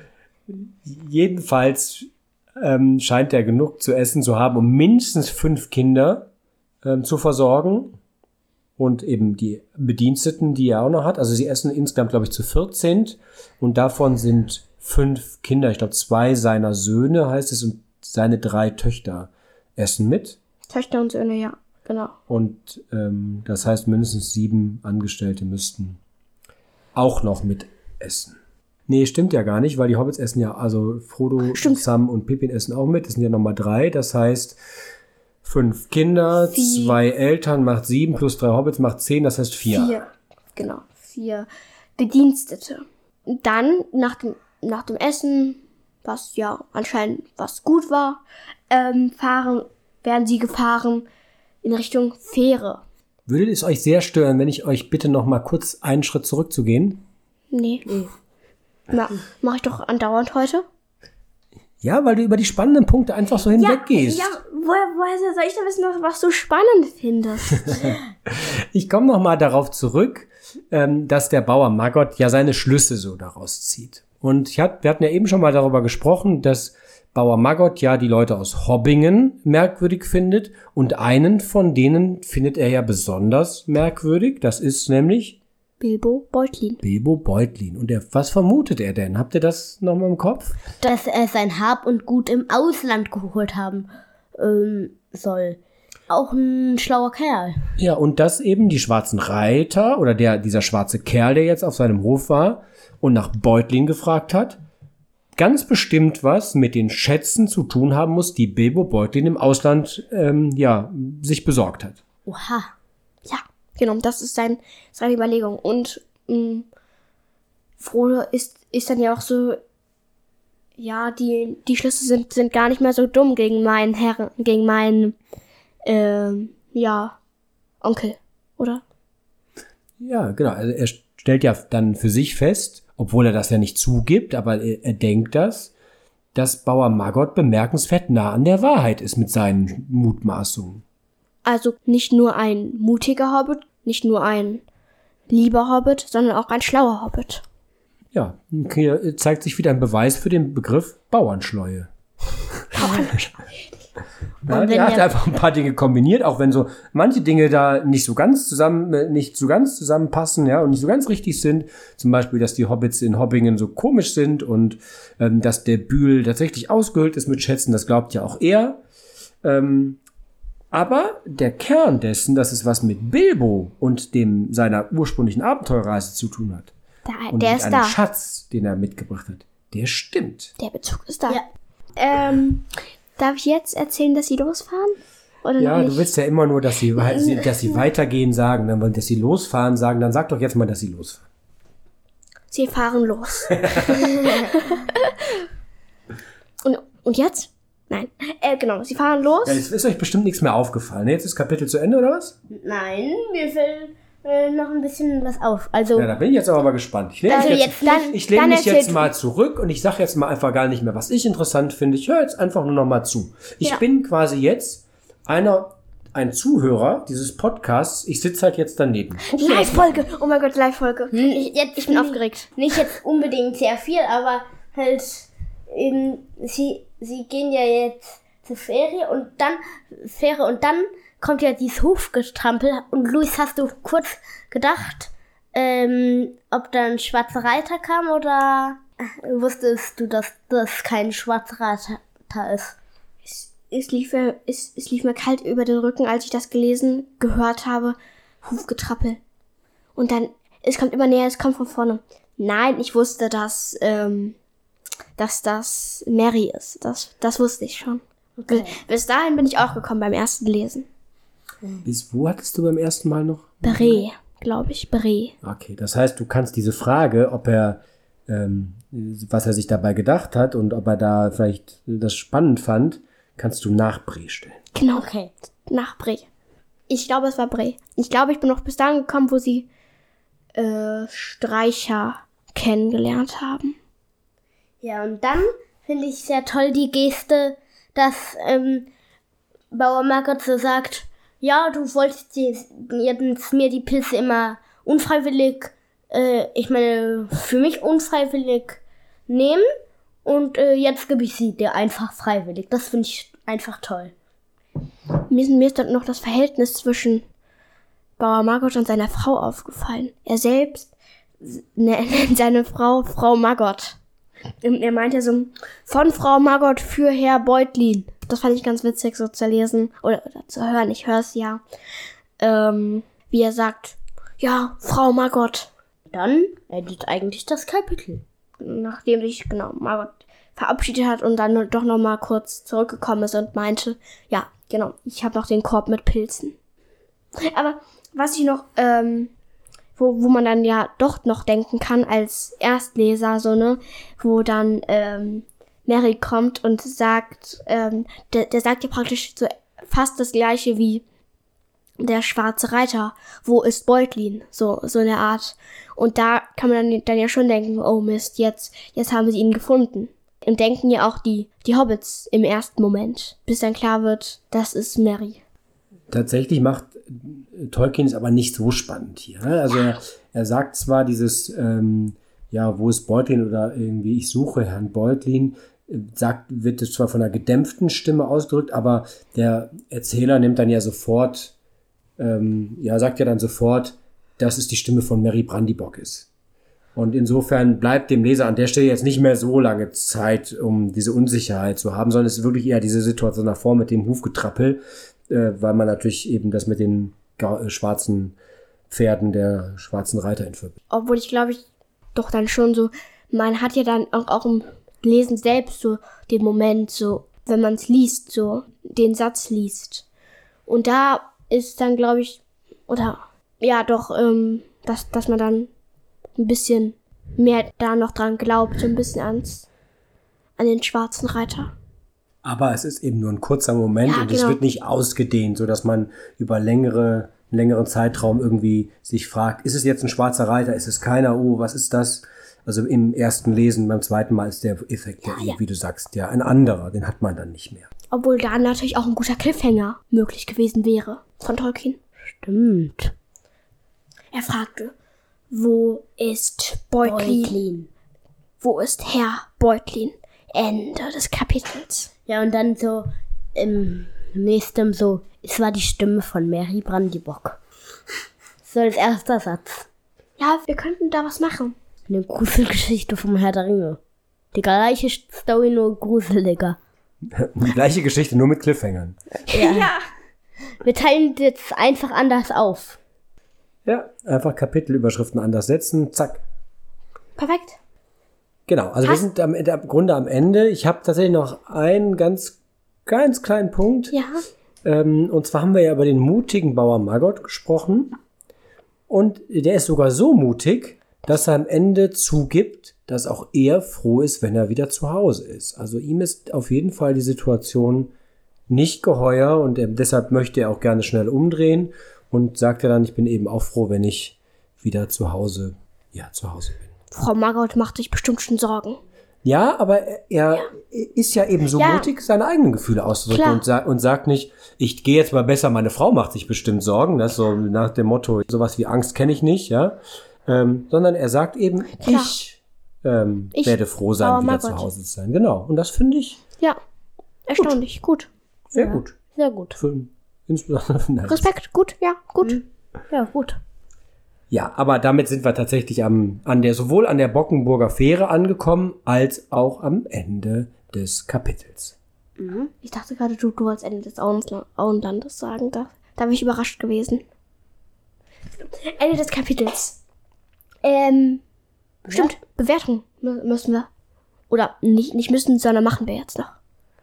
Jedenfalls ähm, scheint er genug zu essen zu haben, um mindestens fünf Kinder ähm, zu versorgen. Und eben die Bediensteten, die er auch noch hat. Also sie essen insgesamt, glaube ich, zu vierzehn. Und davon sind fünf Kinder, ich glaube zwei seiner Söhne heißt es, und seine drei Töchter essen mit. Töchter und Söhne, ja, genau. Und ähm, das heißt, mindestens sieben Angestellte müssten auch noch mit essen. Nee, stimmt ja gar nicht, weil die Hobbits essen ja, also Frodo, Stimmt. Sam und Pippin essen auch mit. Das sind ja nochmal drei. Das heißt, fünf Kinder, Vier. zwei Eltern macht sieben, plus drei Hobbits macht zehn, das heißt vier. Vier, genau, vier Bedienstete. Und dann, nach dem, nach dem Essen, was ja anscheinend was gut war, ähm, fahren, werden sie gefahren in Richtung Fähre. Würde es euch sehr stören, wenn ich euch bitte noch mal kurz einen Schritt zurückzugehen? Nee. Na, mach ich doch andauernd heute. Ja, weil du über die spannenden Punkte einfach so hinweggehst. Ja, woher, woher soll ich denn wissen, was du spannend findest? Ich komme noch mal darauf zurück, ähm, dass der Bauer Maggot ja seine Schlüsse so daraus zieht. Und ich hat, wir hatten ja eben schon mal darüber gesprochen, dass Bauer Maggot ja die Leute aus Hobbingen merkwürdig findet. Und einen von denen findet er ja besonders merkwürdig. Das ist nämlich Bilbo Beutlin. Bilbo Beutlin. Und er, was vermutet er denn? Habt ihr das noch mal im Kopf? Dass er sein Hab und Gut im Ausland geholt haben ähm, soll. Auch ein schlauer Kerl. Ja, und dass eben die schwarzen Reiter oder der dieser schwarze Kerl, der jetzt auf seinem Hof war und nach Beutlin gefragt hat, ganz bestimmt was mit den Schätzen zu tun haben muss, die Bilbo Beutlin im Ausland ähm, ja sich besorgt hat. Oha. Ja, genau, das ist sein, seine Überlegung. Und mh, Frodo ist, ist dann ja auch so, ja, die, die Schlüsse sind, sind gar nicht mehr so dumm gegen meinen Herren, gegen meinen, ähm, ja, Onkel, oder? Ja, genau. Also er stellt ja dann für sich fest, obwohl er das ja nicht zugibt, aber er, er denkt das, dass Bauer Maggot bemerkenswert nah an der Wahrheit ist mit seinen Mutmaßungen. Also nicht nur ein mutiger Hobbit, nicht nur ein lieber Hobbit, sondern auch ein schlauer Hobbit. Ja, hier zeigt sich wieder ein Beweis für den Begriff Bauernschleue. Bauernschleue. Ja, der hat einfach ein paar Dinge kombiniert, auch wenn so manche Dinge da nicht so ganz zusammen, nicht so ganz zusammenpassen, ja, und nicht so ganz richtig sind. Zum Beispiel, dass die Hobbits in Hobbingen so komisch sind und ähm, dass der Bühl tatsächlich ausgehöhlt ist mit Schätzen, das glaubt ja auch er. Ähm, aber der Kern dessen, dass es was mit Bilbo und dem seiner ursprünglichen Abenteuerreise zu tun hat. Da, und der mit ist einem da. Schatz, den er mitgebracht hat, der stimmt. Der Bezug ist da. Ja. Ähm, darf ich jetzt erzählen, dass sie losfahren? Oder Ja, noch du nicht? willst ja immer nur, dass sie, dass sie weitergehen sagen, dann wollen, dass sie losfahren sagen, dann sag doch jetzt mal, dass sie losfahren. Sie fahren los. und, und jetzt? Nein. Äh, genau, sie fahren los. Ja, jetzt ist euch bestimmt nichts mehr aufgefallen. Jetzt ist Kapitel zu Ende, oder was? Nein, mir fällt äh, noch ein bisschen was auf. Also, Ja, da bin ich jetzt aber mal gespannt. Ich lehne Also mich, jetzt jetzt, dann- ich lehne dann mich jetzt erzählt- mal zurück und ich sage jetzt mal einfach gar nicht mehr, was ich interessant finde. Ich höre jetzt einfach nur noch mal zu. Ich Ja. bin quasi jetzt einer, ein Zuhörer dieses Podcasts. Ich sitze halt jetzt daneben. Guck dir das mal an. Live-Folge. Oh mein Gott, Live-Folge. ich, jetzt, Ich bin aufgeregt. Nicht jetzt unbedingt sehr viel, aber halt, eben, sie, sie gehen ja jetzt zur Ferie und dann, Fähre und dann kommt ja dieses Hufgestrampel. Und Luis, hast du kurz gedacht, ähm, ob da ein schwarzer Reiter kam oder wusstest du, dass das kein schwarzer Reiter ist? Es, es, lief mir, es, es lief mir kalt über den Rücken, als ich das gelesen, gehört habe. Hufgetrappel. Und dann, es kommt immer näher, es kommt von vorne. Nein, ich wusste, dass, ähm, dass das Mary ist. Das, das wusste ich schon. Okay. Bis dahin bin ich auch gekommen beim ersten Lesen. Bis wo hattest du beim ersten Mal noch? Beret, glaube ich, Beret. Okay, das heißt, du kannst diese Frage, ob er, ähm, was er sich dabei gedacht hat und ob er da vielleicht das spannend fand, kannst du nach Bre stellen. Genau, Okay. nach Bret. Ich glaube, es war Bret. Ich glaube, ich bin noch bis dahin gekommen, wo sie äh, Streicher kennengelernt haben. Ja, und dann finde ich sehr toll die Geste, dass ähm, Bauer Margot so sagt, ja, du wolltest die, jetzt mir die Pilze immer unfreiwillig, äh, ich meine, für mich unfreiwillig nehmen und äh, jetzt gebe ich sie dir einfach freiwillig. Das finde ich einfach toll. Mir ist, mir ist dann noch das Verhältnis zwischen Bauer Margot und seiner Frau aufgefallen. Er selbst ne- nennt seine Frau Frau Margot. Und er meinte so, von Frau Margot für Herr Beutlin. Das fand ich ganz witzig so zu lesen oder, oder zu hören. Ich höre es ja. Ähm, wie er sagt, ja, Frau Margot. Dann endet eigentlich das Kapitel. Nachdem sich, genau, Margot verabschiedet hat und dann doch noch mal kurz zurückgekommen ist und meinte, ja, genau, ich habe noch den Korb mit Pilzen. Aber was ich noch, ähm, wo, wo man dann ja doch noch denken kann als Erstleser, so, ne, wo dann, ähm, Mary kommt und sagt, ähm, der, der sagt ja praktisch so fast das Gleiche wie der schwarze Reiter. Wo ist Beutlin? So, so eine Art. Und da kann man dann, dann ja schon denken, oh Mist, jetzt, jetzt haben sie ihn gefunden. Und denken ja auch die, die Hobbits im ersten Moment, bis dann klar wird, das ist Mary. Tatsächlich macht Tolkien es aber nicht so spannend hier. Ne? Also er, er sagt zwar dieses, ähm, ja, wo ist Beutlin oder irgendwie, ich suche Herrn Beutlin, sagt, wird es zwar von einer gedämpften Stimme ausgedrückt, aber der Erzähler nimmt dann ja sofort, ähm, ja, sagt ja dann sofort, dass es die Stimme von Mary Brandybock ist. Und insofern bleibt dem Leser an der Stelle jetzt nicht mehr so lange Zeit, um diese Unsicherheit zu haben, sondern es ist wirklich eher diese Situation davor mit dem Hufgetrappel, äh, weil man natürlich eben das mit den ga- äh, schwarzen Pferden der schwarzen Reiter in Verbindung. Obwohl ich glaube, ich doch dann schon so, man hat ja dann auch, auch im Lesen selbst so den Moment, so, wenn man es liest, so, den Satz liest. Und da ist dann, glaube ich, oder, ja, doch, ähm, dass, dass man dann ein bisschen mehr da noch dran glaubt, so ein bisschen ans, an den schwarzen Reiter. Aber es ist eben nur ein kurzer Moment Ja, und es genau. wird nicht ausgedehnt, so dass man über längere, längeren Zeitraum irgendwie sich fragt, ist es jetzt ein schwarzer Reiter, ist es keiner, oh, was ist das? Also im ersten Lesen, beim zweiten Mal ist der Effekt ja, ja. wie du sagst, ja ein anderer, den hat man dann nicht mehr. Obwohl da natürlich auch ein guter Cliffhanger möglich gewesen wäre von Tolkien. Stimmt. Er fragte, Wo ist Beutlin? Beutlin. Wo ist Herr Beutlin? Ende des Kapitels. Ja, und dann so im nächsten so, es war die Stimme von Mary Brandybock. So als erster Satz. Ja, wir könnten da was machen. Eine Gruselgeschichte vom Herr der Ringe. Die gleiche Story, nur gruseliger. Die gleiche Geschichte, nur mit Cliffhangern. Ja. ja. Wir teilen jetzt einfach anders auf. Ja, einfach Kapitelüberschriften anders setzen, zack. Perfekt. Genau, also Hast wir sind am, im Grunde am Ende. Ich habe tatsächlich noch einen ganz, ganz kleinen Punkt. Ja. Ähm, und zwar haben wir ja über den mutigen Bauer Maggot gesprochen. Und der ist sogar so mutig, dass er am Ende zugibt, dass auch er froh ist, wenn er wieder zu Hause ist. Also ihm ist auf jeden Fall die Situation nicht geheuer und er, deshalb möchte er auch gerne schnell umdrehen und sagt er dann, ich bin eben auch froh, wenn ich wieder zu Hause, ja, zu Hause bin. Frau Maggot macht sich bestimmt schon Sorgen. Ja, aber er ja. ist ja eben so ja. mutig, seine eigenen Gefühle auszudrücken und, sa- und sagt nicht, ich gehe jetzt mal besser, meine Frau macht sich bestimmt Sorgen, das ist so nach dem Motto, sowas wie Angst kenne ich nicht, ja, ähm, sondern er sagt eben, Klar. ich, ähm, ich werde froh sein, wieder Maggot. Zu Hause zu sein. Genau, und das finde ich ja, erstaunlich, gut. gut. Sehr ja. gut. Sehr gut. Für, insbesondere für Respekt, gut, ja, gut. Mhm. Ja, gut. Ja, aber damit sind wir tatsächlich am, an der, sowohl an der Bockenburger Fähre angekommen, als auch am Ende des Kapitels. Mhm. Ich dachte gerade, du, du wolltest Ende des Auenlandes sagen. Da, da bin ich überrascht gewesen. Ende des Kapitels. Ähm, ja. Stimmt, Bewertung müssen wir. Oder nicht, nicht müssen, sondern machen wir jetzt noch.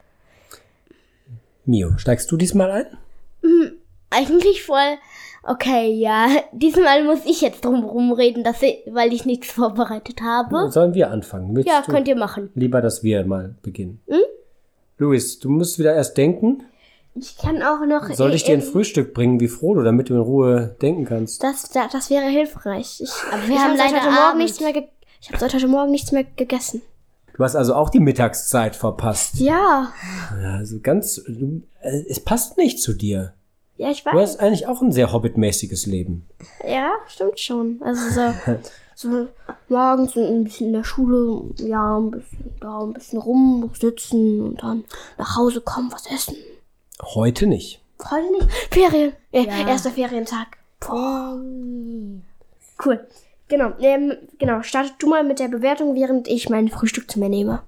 Mio, steigst du diesmal ein? Mhm, eigentlich voll... Okay, ja. Diesmal muss ich jetzt drum rumreden, dass ich, weil ich nichts vorbereitet habe. Sollen wir anfangen? Willst ja, könnt ihr machen. Lieber, dass wir mal beginnen. Hm? Luis, du musst wieder erst denken. Ich kann auch noch... Soll ich dir ein Frühstück bringen wie Frodo, damit du in Ruhe denken kannst? Das, das, das wäre hilfreich. Ich, Aber wir ich haben hab leider heute Morgen nichts mehr ge- Ich habe seit heute Morgen nichts mehr gegessen. Du hast also auch die Mittagszeit verpasst. Ja. Ja, also ganz... Du, äh, es passt nicht zu dir. Ja, ich weiß. Du hast eigentlich auch ein sehr hobbitmäßiges Leben. Ja, stimmt schon. Also so, so morgens ein bisschen in der Schule, ja, ein bisschen da, ein bisschen rumsitzen und dann nach Hause kommen, was essen. Heute nicht. Heute nicht. Ferien. Äh, Ja. Erster Ferientag. Boah. Cool. Genau. Ähm, genau. Startet du mal mit der Bewertung, während ich mein Frühstück zu mir nehme.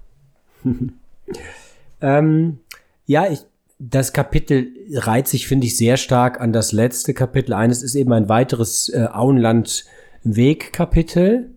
ähm, ja, ich Das Kapitel reiht sich, finde ich, sehr stark an das letzte Kapitel ein. Es ist eben ein weiteres äh, Auenland-Weg-Kapitel.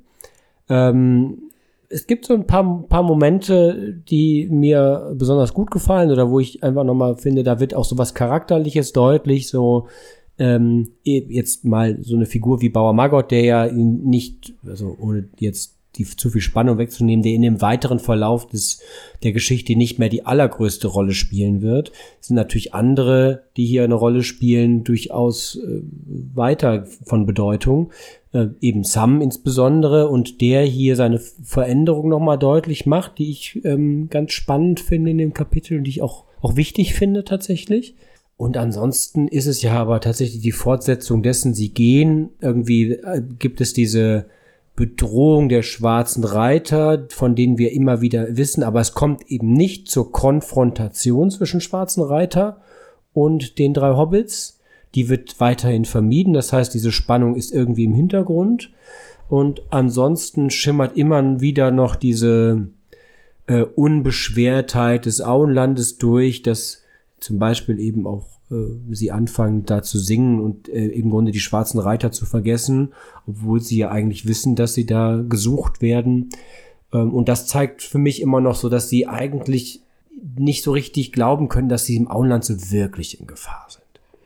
Ähm, es gibt so ein paar, paar Momente, die mir besonders gut gefallen oder wo ich einfach nochmal finde, da wird auch so was Charakterliches deutlich. So ähm, jetzt mal so eine Figur wie Bauer Maggot, der ja nicht, also ohne jetzt die zu viel Spannung wegzunehmen, der in dem weiteren Verlauf des der Geschichte nicht mehr die allergrößte Rolle spielen wird. Es sind natürlich andere, die hier eine Rolle spielen, durchaus äh, weiter von Bedeutung. Äh, eben Sam insbesondere und der hier seine Veränderung nochmal deutlich macht, die ich ähm, ganz spannend finde in dem Kapitel und die ich auch, auch wichtig finde tatsächlich. Und ansonsten ist es ja aber tatsächlich die Fortsetzung dessen, sie gehen. Irgendwie äh, gibt es diese Bedrohung der schwarzen Reiter, von denen wir immer wieder wissen, aber es kommt eben nicht zur Konfrontation zwischen schwarzen Reiter und den drei Hobbits. Die wird weiterhin vermieden, das heißt, diese Spannung ist irgendwie im Hintergrund und ansonsten schimmert immer wieder noch diese äh, Unbeschwertheit des Auenlandes durch, dass zum Beispiel eben auch sie anfangen da zu singen und äh, im Grunde die schwarzen Reiter zu vergessen, obwohl sie ja eigentlich wissen, dass sie da gesucht werden. Ähm, und das zeigt für mich immer noch so, dass sie eigentlich nicht so richtig glauben können, dass sie im Auenland so wirklich in Gefahr sind.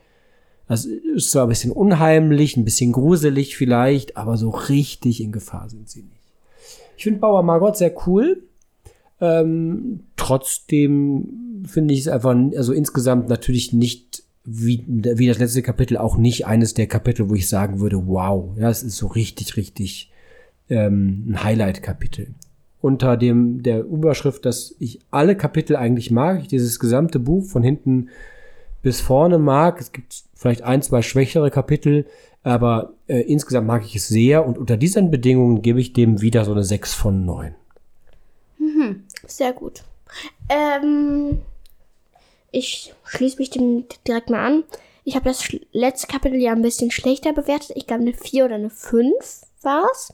Das ist zwar ein bisschen unheimlich, ein bisschen gruselig vielleicht, aber so richtig in Gefahr sind sie nicht. Ich finde Bauer Maggot sehr cool. Ähm, trotzdem finde ich es einfach, also insgesamt natürlich nicht, wie, wie das letzte Kapitel, auch nicht eines der Kapitel, wo ich sagen würde, wow, ja, es ist so richtig, richtig ähm, ein Highlight-Kapitel. Unter dem der Überschrift, dass ich alle Kapitel eigentlich mag, ich dieses gesamte Buch von hinten bis vorne mag. Es gibt vielleicht ein, zwei schwächere Kapitel, Aber äh, insgesamt mag ich es sehr und unter diesen Bedingungen gebe ich dem wieder so eine sechs von neun. Mhm, sehr gut. Ähm, ich schließe mich dem direkt mal an. Ich habe das sch- letzte Kapitel ja ein bisschen schlechter bewertet. Ich glaube, eine vier oder eine fünf war es.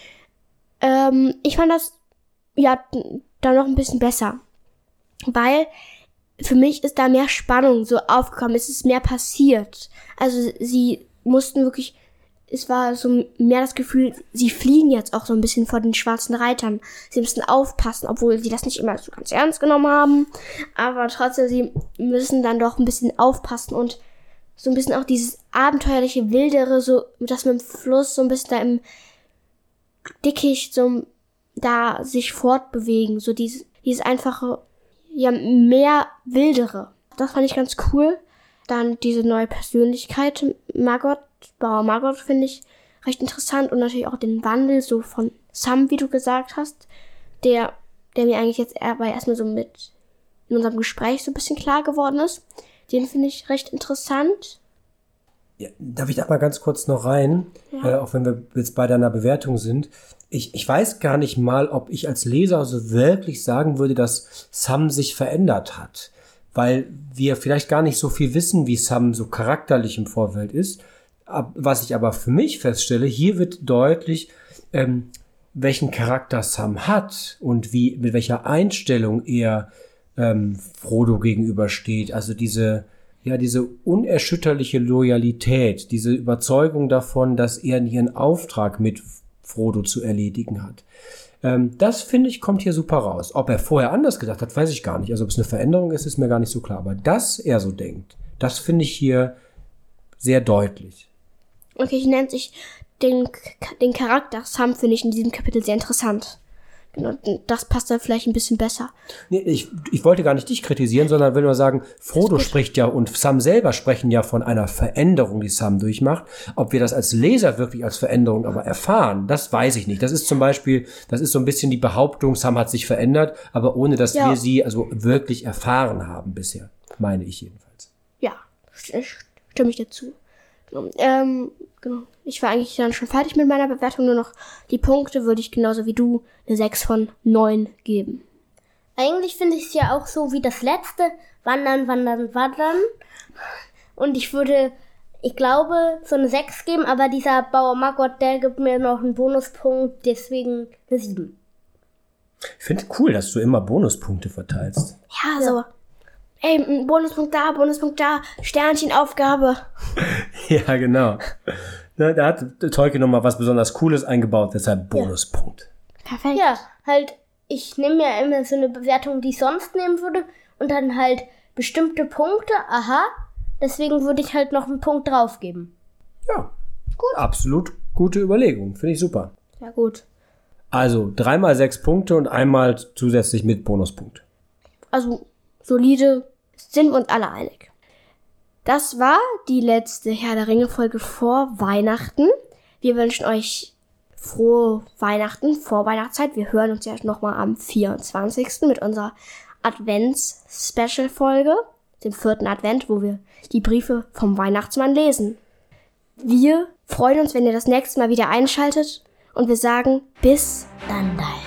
Ähm, ich fand das ja dann noch ein bisschen besser. Weil für mich ist da mehr Spannung so aufgekommen. Es ist mehr passiert. Also sie mussten wirklich, es war so mehr das Gefühl, sie fliehen jetzt auch so ein bisschen vor den schwarzen Reitern. Sie müssen aufpassen, obwohl sie das nicht immer so ganz ernst genommen haben. Aber trotzdem, sie müssen dann doch ein bisschen aufpassen und so ein bisschen auch dieses abenteuerliche, wildere, so, dass man im Fluss so ein bisschen da im Dickicht so da sich fortbewegen. So dieses, dieses einfache, ja, mehr wildere. Das fand ich ganz cool. Dann diese neue Persönlichkeit, Margot, Bauer Margot, finde ich recht interessant. Und natürlich auch den Wandel so von Sam, wie du gesagt hast, der, der mir eigentlich jetzt aber erstmal so mit in unserem Gespräch so ein bisschen klar geworden ist. Den finde ich recht interessant. Ja, darf ich da mal ganz kurz noch rein, Ja. äh, auch wenn wir jetzt bei deiner Bewertung sind. Ich, ich weiß gar nicht mal, ob ich als Leser so wirklich sagen würde, dass Sam sich verändert hat. Weil wir vielleicht gar nicht so viel wissen, wie Sam so charakterlich im Vorfeld ist. Ab, was ich aber für mich feststelle, hier wird deutlich, ähm, welchen Charakter Sam hat und wie, mit welcher Einstellung er ähm, Frodo gegenübersteht. Also diese, ja, diese unerschütterliche Loyalität, diese Überzeugung davon, dass er ihren Auftrag mit Frodo zu erledigen hat. Ähm, das, finde ich, kommt hier super raus. Ob er vorher anders gedacht hat, weiß ich gar nicht. Also ob es eine Veränderung ist, ist mir gar nicht so klar. Aber dass er so denkt, das finde ich hier sehr deutlich. Okay, ich nenne sich den, den Charakter Sam, finde ich in diesem Kapitel sehr interessant. Genau, das passt dann vielleicht ein bisschen besser. Nee, ich, ich wollte gar nicht dich kritisieren, sondern will nur sagen, Frodo spricht ja und Sam selber sprechen ja von einer Veränderung, die Sam durchmacht. Ob wir das als Leser wirklich als Veränderung aber erfahren, das weiß ich nicht. Das ist zum Beispiel, das ist so ein bisschen die Behauptung, Sam hat sich verändert, aber ohne, dass Ja. wir sie also wirklich erfahren haben bisher, meine ich jedenfalls. Ja, st- stimme ich dir zu. Genau. Ähm, genau. Ich war eigentlich dann schon fertig mit meiner Bewertung, nur noch die Punkte würde ich genauso wie du eine sechs von neun geben. Eigentlich finde ich es ja auch so wie das letzte. Wandern, wandern, wandern. Und ich würde, ich glaube, so eine sechs geben, aber dieser Bauer Margot, der gibt mir noch einen Bonuspunkt, deswegen eine sieben. Ich finde cool, dass du immer Bonuspunkte verteilst. Ja, so. Ey, ein Bonuspunkt da, Bonuspunkt da, Sternchenaufgabe. Ja, genau. Na, da hat Tolkien nochmal was besonders Cooles eingebaut, deshalb Bonuspunkt. Perfekt. Ja, halt, ich nehme ja immer so eine Bewertung, die ich sonst nehmen würde. Und dann halt bestimmte Punkte, aha. Deswegen würde ich halt noch einen Punkt draufgeben. Ja, gut. Absolut gute Überlegung. Finde ich super. Ja, gut. Also dreimal sechs Punkte und einmal zusätzlich mit Bonuspunkt. Also, solide, sind wir uns alle einig. Das war die letzte Herr der Ringe-Folge vor Weihnachten. Wir wünschen euch frohe Weihnachten, vor Weihnachtszeit. Wir hören uns ja nochmal am vierundzwanzigsten mit unserer Advents-Special-Folge, dem vierten Advent, wo wir die Briefe vom Weihnachtsmann lesen. Wir freuen uns, wenn ihr das nächste Mal wieder einschaltet und wir sagen bis Dann, dann.